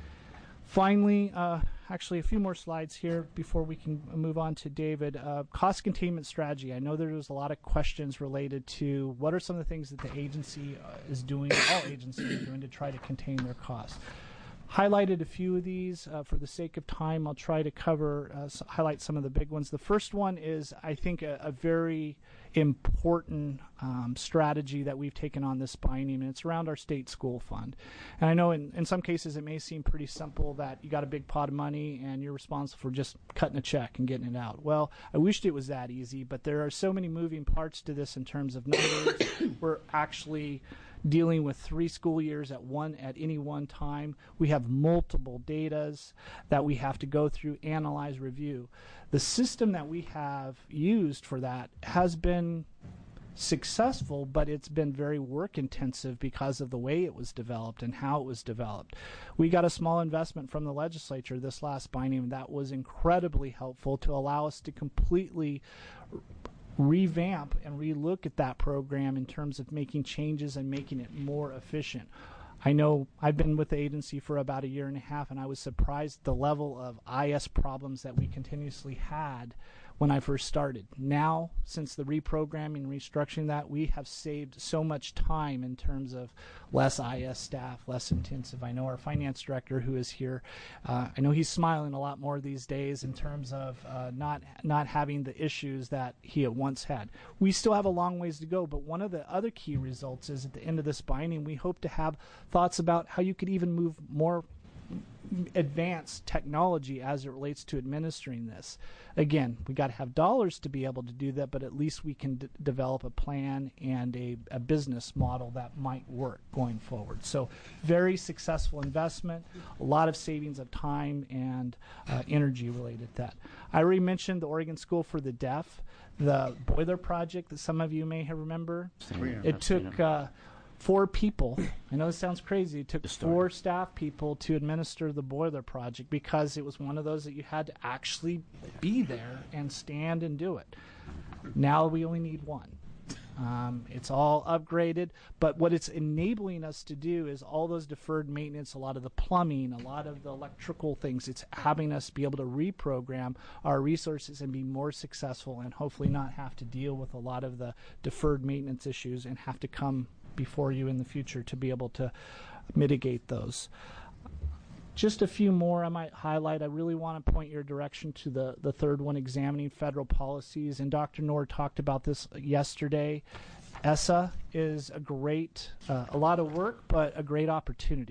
Finally, uh, actually a few more slides here before we can move on to David. Uh, cost containment strategy. I know there was a lot of questions related to what are some of the things that the agency uh, is doing, all agencies are doing to try to contain their costs. Highlighted a few of these. Uh, for the sake of time, I'll try to cover, uh, s- highlight some of the big ones. The first one is, I think, a, a very important um, strategy that we've taken on this binding, and it's around our state school fund. And I know in, in some cases it may seem pretty simple that you got a big pot of money and you're responsible for just cutting a check and getting it out. Well, I wished it was that easy, but there are so many moving parts to this in terms of numbers. We're actually dealing with three school years at one at any one time. We have multiple datas that we have to go through, analyze, review. The system that we have used for that has been successful, but it's been very work intensive because of the way it was developed and how it was developed. We got a small investment from the legislature this last biennium that was incredibly helpful to allow us to completely revamp and relook at that program in terms of making changes and making it more efficient. I know I've been with the agency for about a year and a half, and I was surprised at the level of I S problems that we continuously had when I first started. Now, since the reprogramming and restructuring that, we have saved so much time in terms of less I S staff, less intensive. I know our finance director who is here, uh, I know he's smiling a lot more these days in terms of uh, not not having the issues that he at once had. We still have a long ways to go, but one of the other key results is at the end of this binding, we hope to have thoughts about how you could even move more advanced technology as it relates to administering this. Again, we got to have dollars to be able to do that, but at least we can d- develop a plan and a, a business model that might work going forward. So very successful investment, a lot of savings of time and uh, energy related to that. I already mentioned the Oregon School for the Deaf, the boiler project that some of you may have remember. It took uh, four people. I know this sounds crazy. It took four staff people to administer the boiler project because it was one of those that you had to actually be there and stand and do it. Now we only need one. Um, it's all upgraded, but what it's enabling us to do is all those deferred maintenance, a lot of the plumbing, a lot of the electrical things, it's having us be able to reprogram our resources and be more successful and hopefully not have to deal with a lot of the deferred maintenance issues and have to come before you in the future to be able to mitigate those. Just a few more I might highlight. I really want to point your direction to the, the third one, examining federal policies. And Doctor Noor talked about this yesterday. E S S A is a great, uh, a lot of work, but a great opportunity.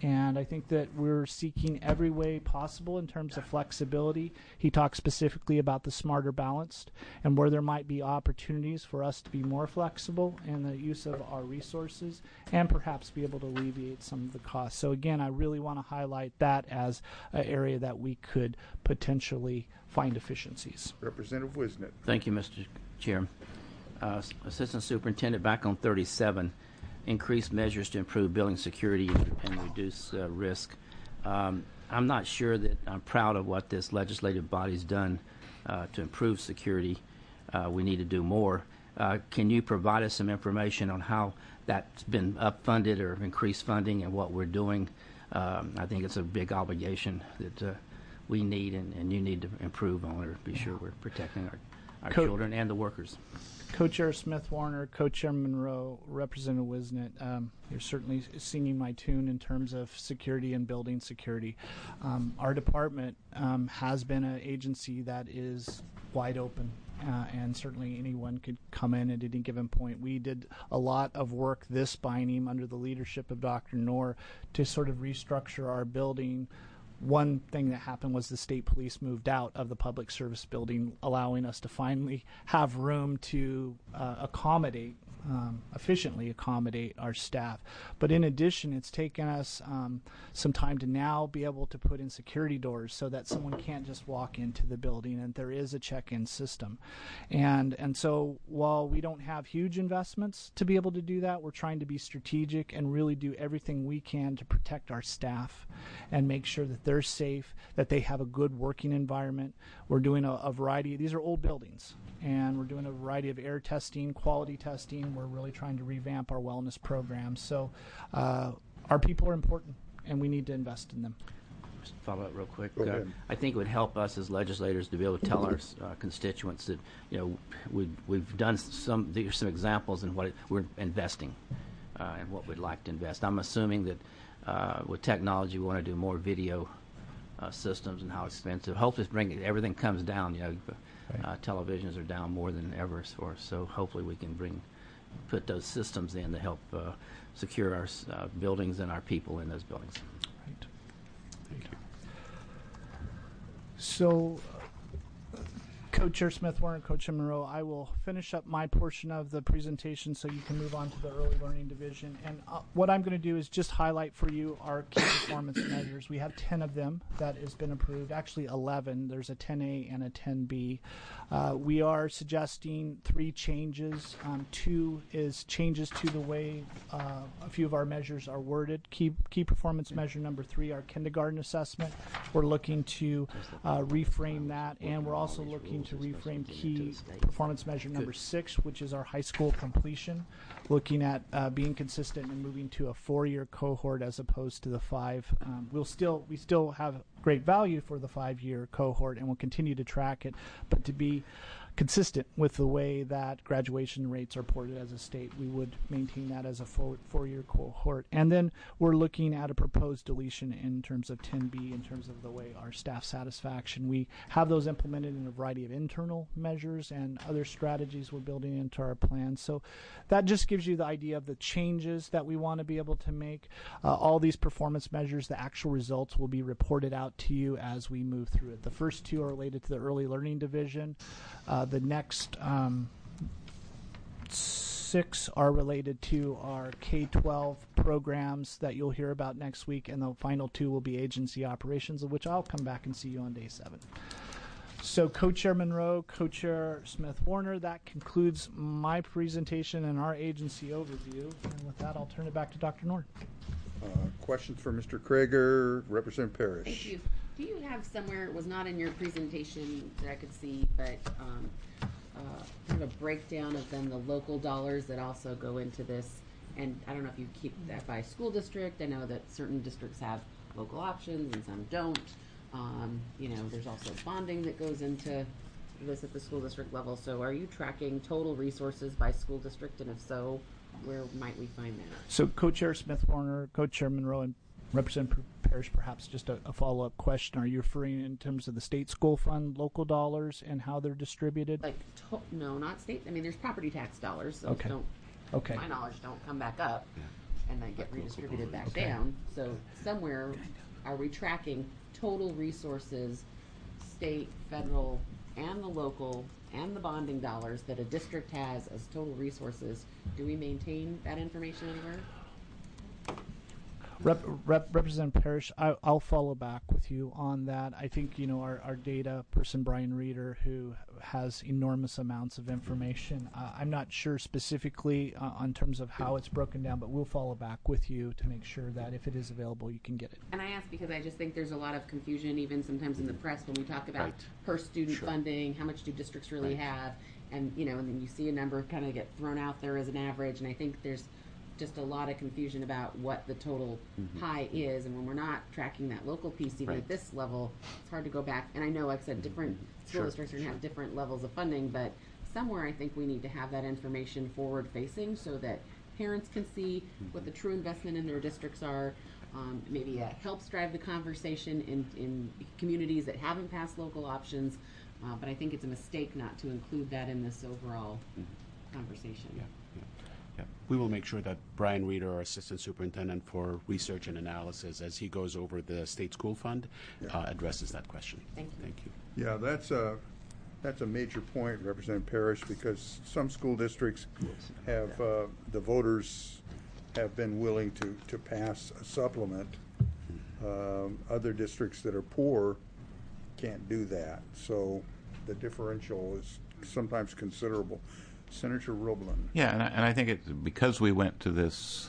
And I think that we're seeking every way possible in terms of flexibility. He talked specifically about the smarter balanced and where there might be opportunities for us to be more flexible in the use of our resources and perhaps be able to alleviate some of the costs. So again, I really want to highlight that as an area that we could potentially find efficiencies. Representative Wisnett. Thank you, Mister Chair. Uh, Assistant Superintendent, back on thirty-seven, increased measures to improve building security and, and reduce uh, risk. Um, I'm not sure that I'm proud of what this legislative body's done uh, to improve security. Uh, we need to do more. Uh, can you provide us some information on how that's been up-funded or increased funding and what we're doing? Um, I think it's a big obligation that uh, we need and, and you need to improve on or be sure we're protecting our, our Co- children and the workers. Co-Chair Smith Warner, Co-Chair Monroe, Representative Wisnett, um, you're certainly singing my tune in terms of security and building security. Um, our department um, has been an agency that is wide open, uh, and certainly anyone could come in at any given point. We did a lot of work this biennium under the leadership of Doctor Knorr to sort of restructure our building. One thing that happened was the state police moved out of the public service building, allowing us to finally have room to uh, accommodate, um, efficiently accommodate our staff. But in addition, it's taken us um, some time to now be able to put in security doors so that someone can't just walk into the building, and there is a check-in system. And and so while we don't have huge investments to be able to do that, we're trying to be strategic and really do everything we can to protect our staff and make sure that they're safe, that they have a good working environment. We're doing a, a variety. These are old buildings, and we're doing a variety of air testing, quality testing. We're really trying to revamp our wellness programs. So uh, our people are important, and we need to invest in them. Just follow up real quick. Go Uh, ahead. I think it would help us as legislators to be able to tell our uh, constituents that, you know, we've, we've done some, there's some examples in what it, we're investing uh, and what we'd like to invest. I'm assuming that uh, with technology we want to do more video uh, systems and how expensive. Hopefully bring it, everything comes down. You know, uh, televisions are down more than ever for us, so hopefully we can bring put those systems in to help uh, secure our uh, buildings and our people in those buildings. Right. Thank you. So, uh, Co-Chair Smith Warner, Co-Chair Monroe, I will finish up my portion of the presentation so you can move on to the early learning division. And uh, what I'm going to do is just highlight for you our key performance measures. We have ten of them that has been approved, actually eleven. There's a ten A and a ten B. Uh, we are suggesting three changes. Um, two is changes to the way uh, a few of our measures are worded. Key, key performance measure number three, our kindergarten assessment. We're looking to uh, reframe that, and we're also looking to reframe key performance measure number six, which is our high school completion, looking at uh, being consistent and moving to a four-year cohort as opposed to the five. Um, we'll still we still have great value for the five-year cohort, and we'll continue to track it, but to be consistent with the way that graduation rates are reported as a state, we would maintain that as a four, four-year cohort. And then we're looking at a proposed deletion in terms of ten B, in terms of the way our staff satisfaction. We have those implemented in a variety of internal measures and other strategies we're building into our plan. So that just gives you the idea of the changes that we want to be able to make. Uh, all these performance measures, the actual results will be reported out to you as we move through it. The first two are related to the early learning division. Uh, the next um, six are related to our K twelve programs that you'll hear about next week, and the final two will be agency operations, of which I'll come back and see you on day seven. So Co-Chair Monroe, Co-Chair Smith Warner, that concludes my presentation and our agency overview. And with that, I'll turn it back to Doctor Nord. Uh, questions for Mister Krager, Representative Parrish. Thank you. Do you have somewhere, it was not in your presentation that I could see, but um, uh, kind of a breakdown of then the local dollars that also go into this? And I don't know if you keep that by school district. I know that certain districts have local options and some don't. Um, you know, there's also bonding that goes into this at the school district level. So are you tracking total resources by school district? And if so, where might we find that? So Co-Chair Smith Warner, Co-Chair Monroe, and Representative Parrish, perhaps just a, a follow-up question. Are you referring in terms of the state school fund, local dollars, and how they're distributed? Like, to- no, not state. I mean, there's property tax dollars. Those Okay. don't, Okay. to my knowledge, don't come back up. and then get redistributed back down. So somewhere, are we tracking total resources, state, federal, and the local, and the bonding dollars that a district has as total resources? Do we maintain that information anywhere? Rep, Rep, Representative Parrish, I, I'll follow back with you on that. I think, you know, our, our data person, Brian Reeder, who has enormous amounts of information, uh, I'm not sure specifically uh, on terms of how it's broken down, but we'll follow back with you to make sure that if it is available, you can get it. And I ask because I just think there's a lot of confusion, even sometimes in the press, when we talk about Right. per student Sure. funding, how much do districts really Right. have, and you know, and then you see a number kind of get thrown out there as an average, and I think there's just a lot of confusion about what the total pie is, and when we're not tracking that local piece, even Right. at this level, it's hard to go back. And I know, like I said, different school Sure, districts are going to have different levels of funding, but somewhere I think we need to have that information forward facing so that parents can see what the true investment in their districts are. Um, maybe it helps drive the conversation in, in communities that haven't passed local options, uh, but I think it's a mistake not to include that in this overall conversation. Yeah, yeah, yeah. We will make sure that Brian Reeder, our Assistant Superintendent for Research and Analysis, as he goes over the state school fund, uh, addresses that question. Thank you. Thank you. Yeah, that's a, that's a major point, Representative Parrish, because some school districts have, uh, the voters have been willing to, to pass a supplement. Um, Other districts that are poor can't do that, so the differential is sometimes considerable. Senator Roblin. Yeah, and I, and I think it's because we went to this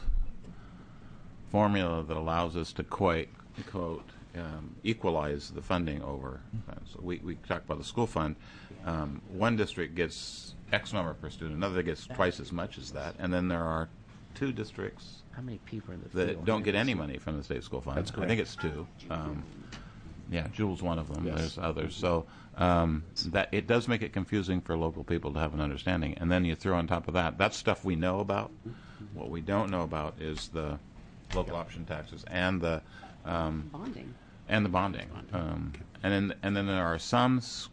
formula that allows us to quite, quote, um, equalize the funding over. Uh, so we, we talk about the school fund. Um, one district gets X number per student, another gets twice as much as that, and then there are two districts How many people are in the that field? don't get any money from the state school fund. That's I think it's two. Um, yeah, Jules one of them. Yes. There's others. So um, that it does make it confusing for local people to have an understanding. And then you throw on top of that, that's stuff we know about. What we don't know about is the local option taxes and the um, Bonding. and the bonding. Um, and then and then there are some s-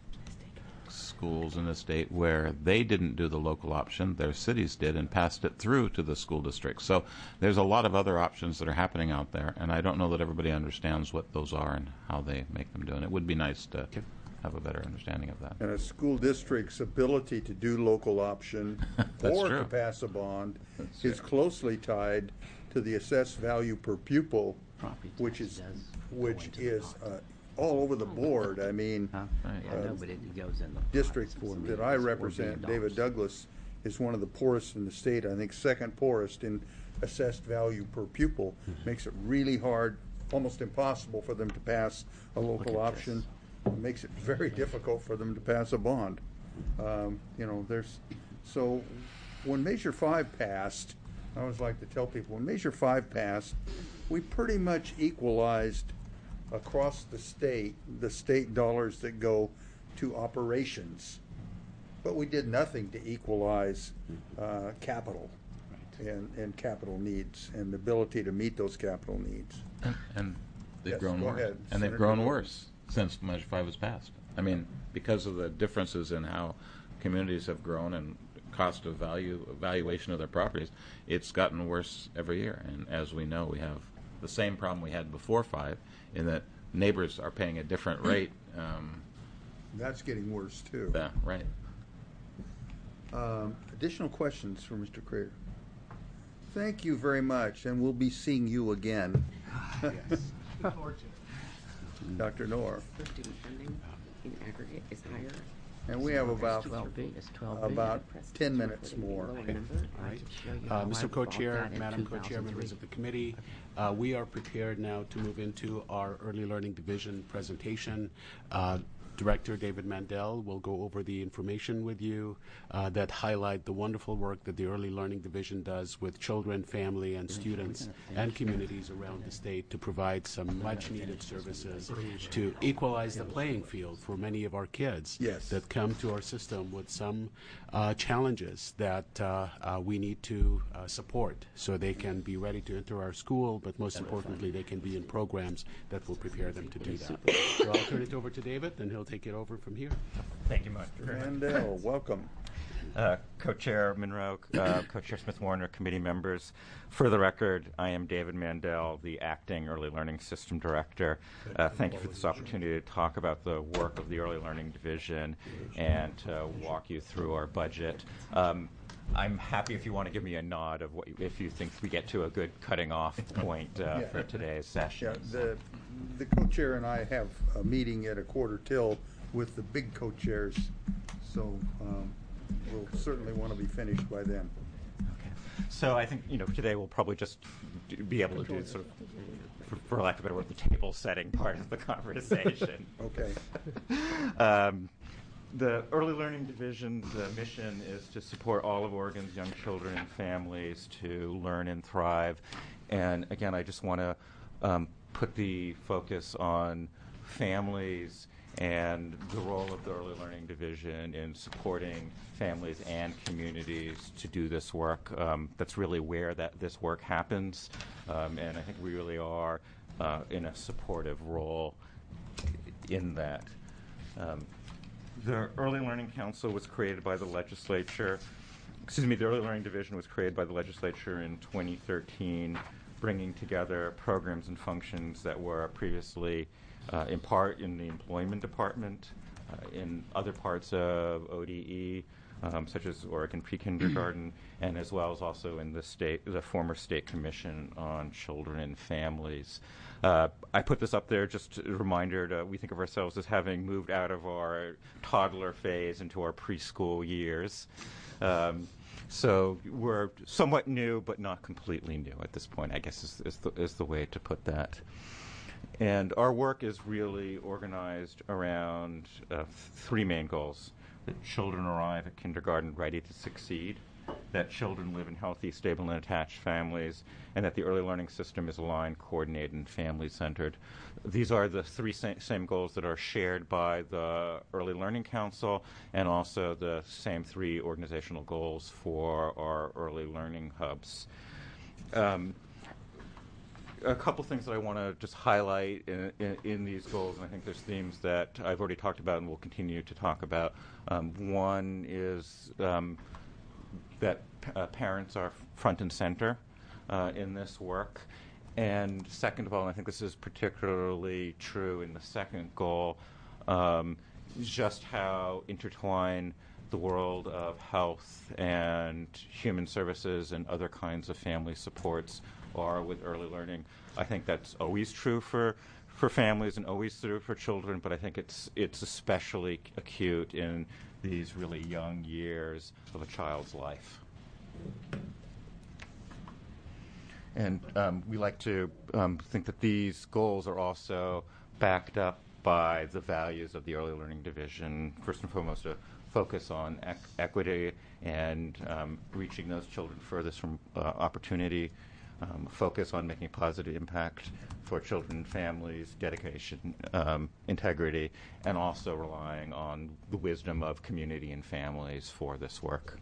schools in the state where they didn't do the local option, their cities did, and passed it through to the school district. So there's a lot of other options that are happening out there, and I don't know that everybody understands what those are and how they make them do. And it would be nice to have a better understanding of that. And a school district's ability to do local option That's or true. to pass a bond That's is true. closely tied to the assessed value per pupil, Property which tax is, does go which into the is pot. uh, all over the board. I mean, Huh? Right. Yeah, I know, but it goes in the pot. district It's- it's- that I it's four represent, billion David dollars. Douglas, is one of the poorest in the state. I think second poorest in assessed value per pupil. Makes it really hard, almost impossible for them to pass a local at option. It makes it very difficult for them to pass a bond. Um, you know, there's, so when Measure Five passed, I always like to tell people, when Measure Five passed, we pretty much equalized across the state, the state dollars that go to operations. But we did nothing to equalize uh, capital and, and capital needs and the ability to meet those capital needs. And, and they've Yes, grown go worse. ahead, and they've Senator grown Robles. worse since Measure Five was passed. I mean, because of the differences in how communities have grown and cost of value, valuation of their properties, it's gotten worse every year. And as we know, we have the same problem we had before Five, in that neighbors are paying a different rate. Um, That's getting worse too. yeah, right. Um, additional questions for Mister Crater? Thank you very much, and we'll be seeing you again. Look forward to it. Doctor Noor. For student funding in aggregate is higher. And we have about twelve billion. It's twelve billion. about ten minutes more. Lower Okay. number. All right. show you Uh, how Mister I bought Co-Chair, that in Madam two Co-Chair, thousand members three. of the committee, uh, we are prepared now to move into our Early Learning Division presentation. Uh, Director David Mandel will go over the information with you uh, that highlight the wonderful work that the Early Learning Division does with children, family, and students and communities around the state to provide some much-needed services to equalize the playing field for many of our kids Yes. that come to our system with some uh, challenges that uh, uh, we need to uh, support so they can be ready to enter our school, but most importantly, they can be in programs that will prepare them to do that. So I'll turn it over to David, and he'll take it over from here. Thank you much. very much. Mandel, welcome. Uh, Co-Chair Monroe, uh, Co-Chair Smith-Warner, committee members. For the record, I am David Mandel, the acting Early Learning System Director. Uh, thank you for this opportunity to talk about the work of the Early Learning Division and to walk you through our budget. Um, I'm happy if you want to give me a nod of what you, if you think we get to a good cutting off point uh, Yeah. for today's session. Yeah, the, the co-chair and I have a meeting at a quarter till with the big co-chairs, so um, we'll certainly want to be finished by then. Okay. So I think, you know, today we'll probably just do, be able to do sort of, for, for lack of a better word, the table setting part of the conversation. Okay. um, The Early Learning Division, the mission is to support all of Oregon's young children and families to learn and thrive. And again, I just want to um, put the focus on families and the role of the Early Learning Division in supporting families and communities to do this work. Um, that's really where that this work happens. Um, and I think we really are uh, in a supportive role in that. Um, The Early Learning Council was created by the legislature. Excuse me, the Early Learning Division was created by the legislature in twenty thirteen, bringing together programs and functions that were previously uh, in part in the employment department, uh, in other parts of O D E, um, such as Oregon Pre-Kindergarten, and as well as also in the state, the former State Commission on Children and Families. Uh, I put this up there just a reminder to, we think of ourselves as having moved out of our toddler phase into our preschool years. Um, so we're somewhat new, but not completely new at this point, I guess is, is, the, is the way to put that. And our work is really organized around uh, three main goals. That children arrive at kindergarten ready to succeed, that children live in healthy, stable, and attached families, and that the early learning system is aligned, coordinated, and family-centered. These are the three sa- same goals that are shared by the Early Learning Council, and also the same three organizational goals for our early learning hubs. Um, a couple things that I want to just highlight in, in, in these goals, and I think there's themes that I've already talked about and will continue to talk about. Um, one is um, that p- uh, parents are front and center uh, in this work. And second of all, and I think this is particularly true in the second goal, um, just how intertwined the world of health and human services and other kinds of family supports are with early learning. I think that's always true for for families and always true for children, but I think it's it's especially acute in these really young years of a child's life. And um, we like to um, think that these goals are also backed up by the values of the Early Learning Division. First and foremost, a focus on ec- equity and um, reaching those children furthest from uh, opportunity, um, focus on making a positive impact for children and families, dedication, um, integrity, and also relying on the wisdom of community and families for this work.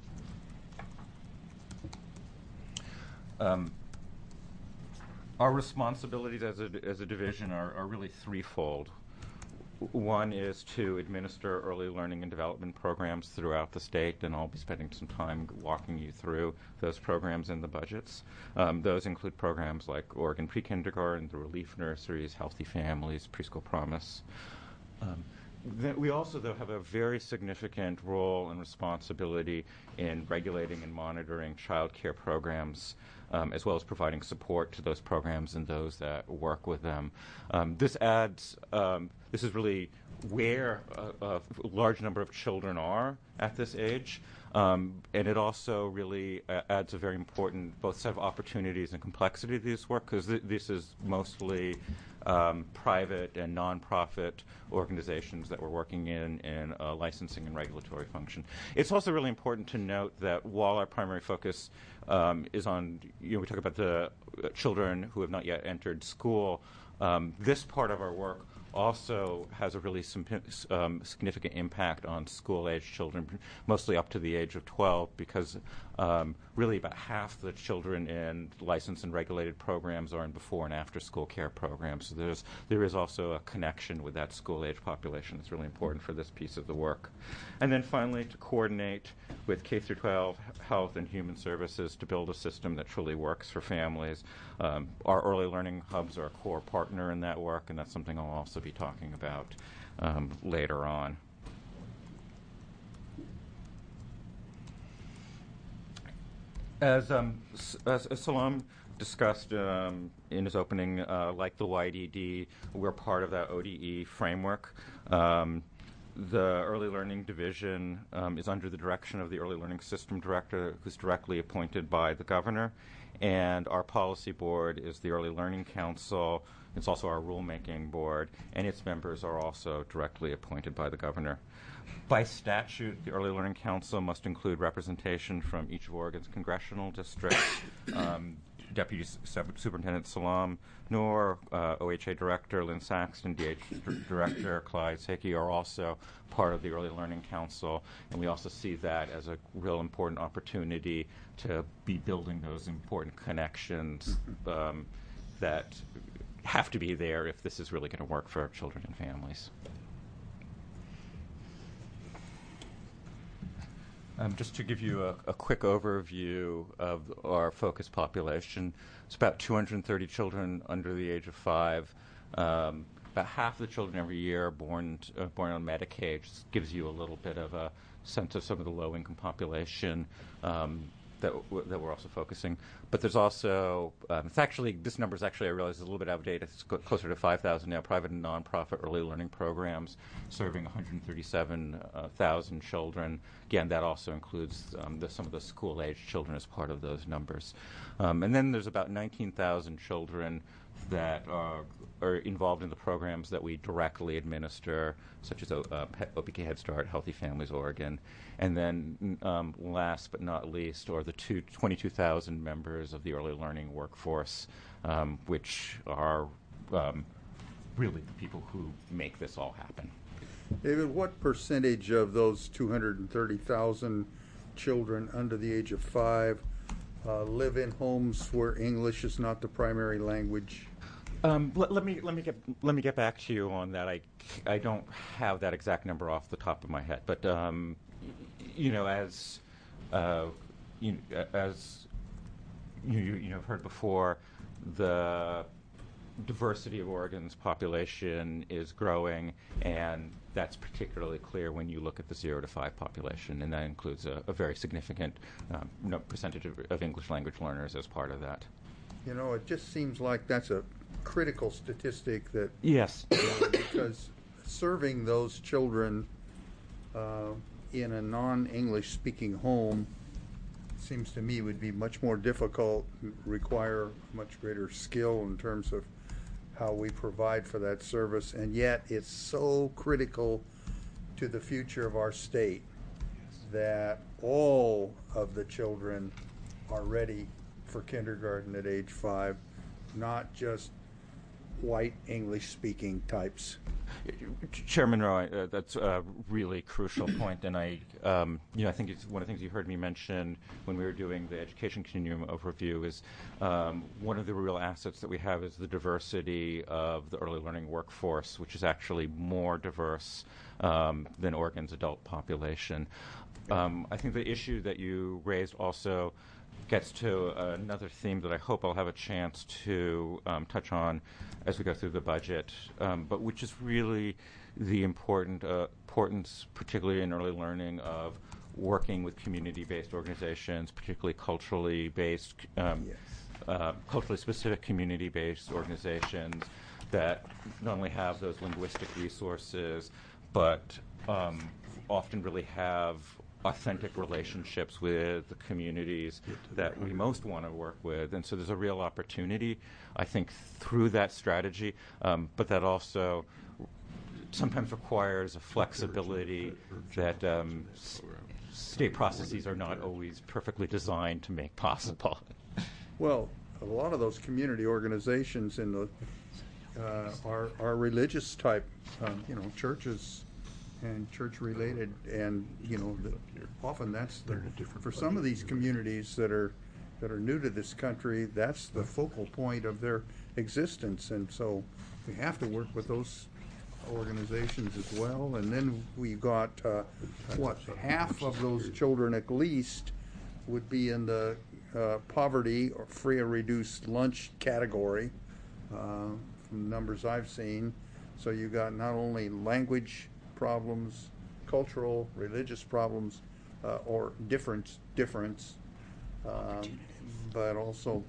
Um, Our responsibilities as a, as a division are, are really threefold. One is to administer early learning and development programs throughout the state, and I'll be spending some time walking you through those programs and the budgets. Um, those include programs like Oregon Pre-Kindergarten, the Relief Nurseries, Healthy Families, Preschool Promise. Um, Then we also, though, have a very significant role and responsibility in regulating and monitoring child care programs, um, as well as providing support to those programs and those that work with them. Um, this adds, um, this is really where a, a large number of children are at this age. Um, and it also really uh, adds a very important both set of opportunities and complexity to this work, because th- this is mostly um, private and nonprofit organizations that we're working in in a licensing and regulatory function. It's also really important to note that while our primary focus um, is on, you know, we talk about the uh, children who have not yet entered school, um, this part of our work also has a really um, significant impact on school-age children, mostly up to the age of twelve, because Um, really, about half the children in licensed and regulated programs are in before and after school care programs. So there's there is also a connection with that school age population. It's really important for this piece of the work. And then finally, to coordinate with K through twelve health and human services to build a system that truly works for families. Um, our early learning hubs are a core partner in that work, and that's something I'll also be talking about um, later on. As, um, S- as, as Salam discussed um, in his opening, uh, like the Y D D, we're part of that O D E framework. Um, the Early Learning Division um, is under the direction of the Early Learning System Director, who's directly appointed by the governor. And our policy board is the Early Learning Council. It's also our rulemaking board, and its members are also directly appointed by the governor. By statute, the Early Learning Council must include representation from each of Oregon's congressional districts. Um, Deputy Sub- Superintendent Salam Noor, uh, O H A Director Lynn Saxton, D H D- Director Clyde Seki are also part of the Early Learning Council, and we also see that as a real important opportunity to be building those important connections um, that have to be there if this is really going to work for our children and families. Um, just to give you a, a quick overview of our focus population, it's about two hundred thirty children under the age of five. Um, about half of the children every year are born, t- uh, born on Medicaid. Just gives you a little bit of a sense of some of the low-income population um, that, w- that we're also focusing. But there's also, um, it's actually, this number is actually, I realize, is a little bit outdated. It's co- closer to five thousand now, private and nonprofit early learning programs serving one hundred thirty-seven thousand children. Again, that also includes um, the, some of the school-aged children as part of those numbers. Um, and then there's about nineteen thousand children that are, are involved in the programs that we directly administer, such as uh, O P K Head Start, Healthy Families Oregon. And then um, last but not least are the two, twenty-two thousand members of the early learning workforce, um, which are um, really the people who make this all happen. David, what percentage of those two hundred thirty thousand children under the age of five uh, live in homes where English is not the primary language? Um, let, let me let me get let me get back to you on that. I, I don't have that exact number off the top of my head, but um, you know, as uh, you as you you know have heard before, the diversity of Oregon's population is growing, and that's particularly clear when you look at the zero to five population, and that includes a, a very significant um, no, percentage of, of English language learners as part of that. You know, it just seems like that's a critical statistic that Yes. uh, because serving those children uh, in a non-English speaking home seems to me would be much more difficult, require much greater skill in terms of how we provide for that service, and yet it's so critical to the future of our state that all of the children are ready for kindergarten at age five, not just white English-speaking types. Chairman Roy, uh, that's a really crucial point, and I, um, you know, I think it's one of the things you heard me mention when we were doing the education continuum overview is um, one of the real assets that we have is the diversity of the early learning workforce, which is actually more diverse um, than Oregon's adult population. Um, I think the issue that you raised also gets to another theme that I hope I'll have a chance to um, touch on as we go through the budget, um, but which is really the important uh, importance, particularly in early learning, of working with community-based organizations, particularly culturally based, um, Yes. uh, culturally specific community-based organizations that not only have those linguistic resources, but um, often really have authentic relationships with the communities that we most want to work with. And so there's a real opportunity, I think, through that strategy, um, but that also sometimes requires a flexibility that um, s- state processes are not always perfectly designed to make possible. Well, a lot of those community organizations in the uh, are are religious type, um, you know, churches and church-related, and, you know, the, often that's the, They're in a different for some of budget. these communities that are, that are new to this country, that's the focal point of their existence, and so we have to work with those organizations as well, and then we got, uh, what, half of those children at least would be in the, uh, poverty or free or reduced lunch category, uh, from the numbers I've seen. So you got not only language problems, cultural, religious problems, uh, or difference, difference, um, but also,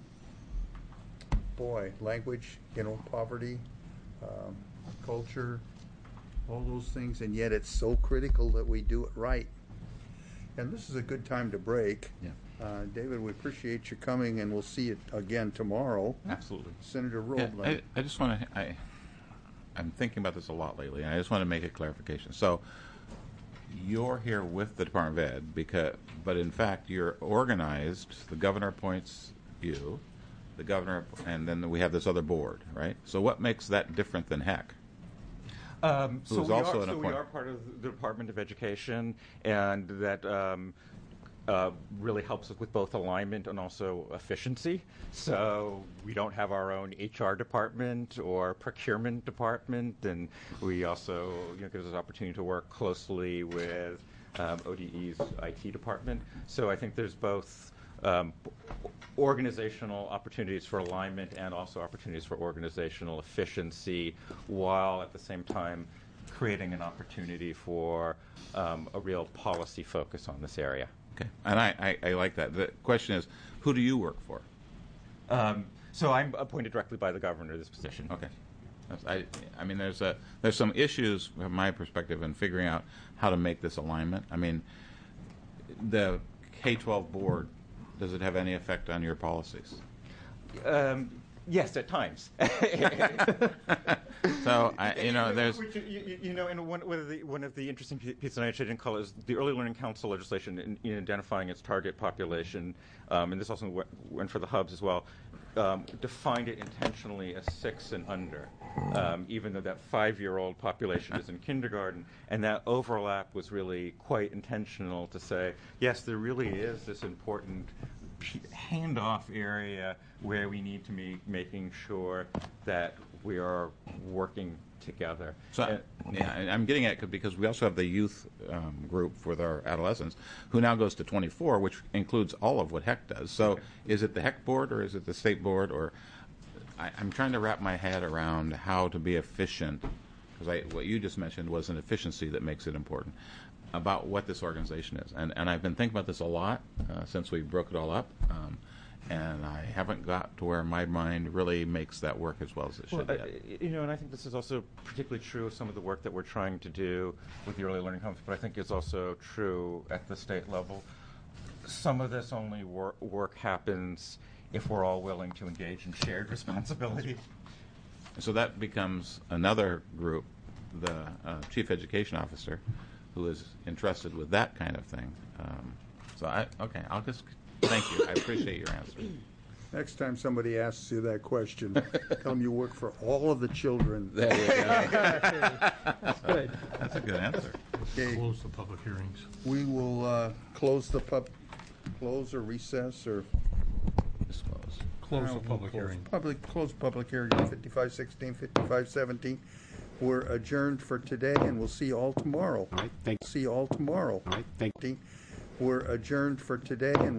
boy, language, you know, poverty, um, culture, all those things, and yet it's so critical that we do it right. And this is a good time to break. Yeah. Uh, David, we appreciate you coming, and we'll see you again tomorrow. Absolutely. Senator Yeah, Roebling. I, I just want to. I, I'm thinking about this a lot lately, and I just want to make a clarification. So, you're here with the Department of Ed, because, but in fact, you're organized. The governor appoints you, the governor, and then we have this other board, right? So, what makes that different than H E C? Um, Who so is we, also are, an so we appoint- are part of the Department of Education, and that um, uh, really helps us with both alignment and also efficiency. So we don't have our own H R department or procurement department, and we also, you know, gives us opportunity to work closely with um, O D E's I T department. So I think there's both um, organizational opportunities for alignment and also opportunities for organizational efficiency, while at the same time creating an opportunity for um, a real policy focus on this area. Okay, and I, I, I like that. The question is, who do you work for? Um, so I'm appointed directly by the governor to this position. Okay. That's, I, I mean, there's a there's some issues from my perspective in figuring out how to make this alignment. I mean, the K twelve board, does it have any effect on your policies? Um, yes, at times. So I, you know, there's Which, you, you, you know, and one, one of the one of the interesting p- pieces I didn't call is the Early Learning Council legislation in, in identifying its target population, um, and this also went, went for the hubs as well. Um, defined it intentionally as six and under, um, even though that five-year-old population is in kindergarten, and that overlap was really quite intentional to say, yes, there really is this important p- handoff area where we need to be making sure that we are working together. So, And- yeah, and I'm getting at it because we also have the youth um, group with our adolescents, who now goes to twenty-four, which includes all of what H E C does. So, is it the H E C board or is it the state board? Or I, I'm trying to wrap my head around how to be efficient, because what you just mentioned was an efficiency that makes it important about what this organization is. And and I've been thinking about this a lot uh, since we broke it all up. Um, And I haven't got to where my mind really makes that work as well as it Well, should. uh, yet. you know, and I think this is also particularly true of some of the work that we're trying to do with the Early Learning Conference, but I think it's also true at the state level. Some of this only wor- work happens if we're all willing to engage in shared responsibility. So that becomes another group, the uh, chief education officer, who is entrusted with that kind of thing. Um, so I okay, I'll just thank you. I appreciate your answer. Next time somebody asks you that question, tell them you work for all of the children. There you go. That's good. That's a good answer. Okay, Close the public hearings. we will uh, close the pub, close or recess or Disclose. Close Uh, the we'll public close- hearing. Public, close public hearing on fifty-five sixteen, fifty-five seventeen. We're adjourned for today, and we'll see you all tomorrow. All right, thank See you all tomorrow. All right, thank We're adjourned for today, and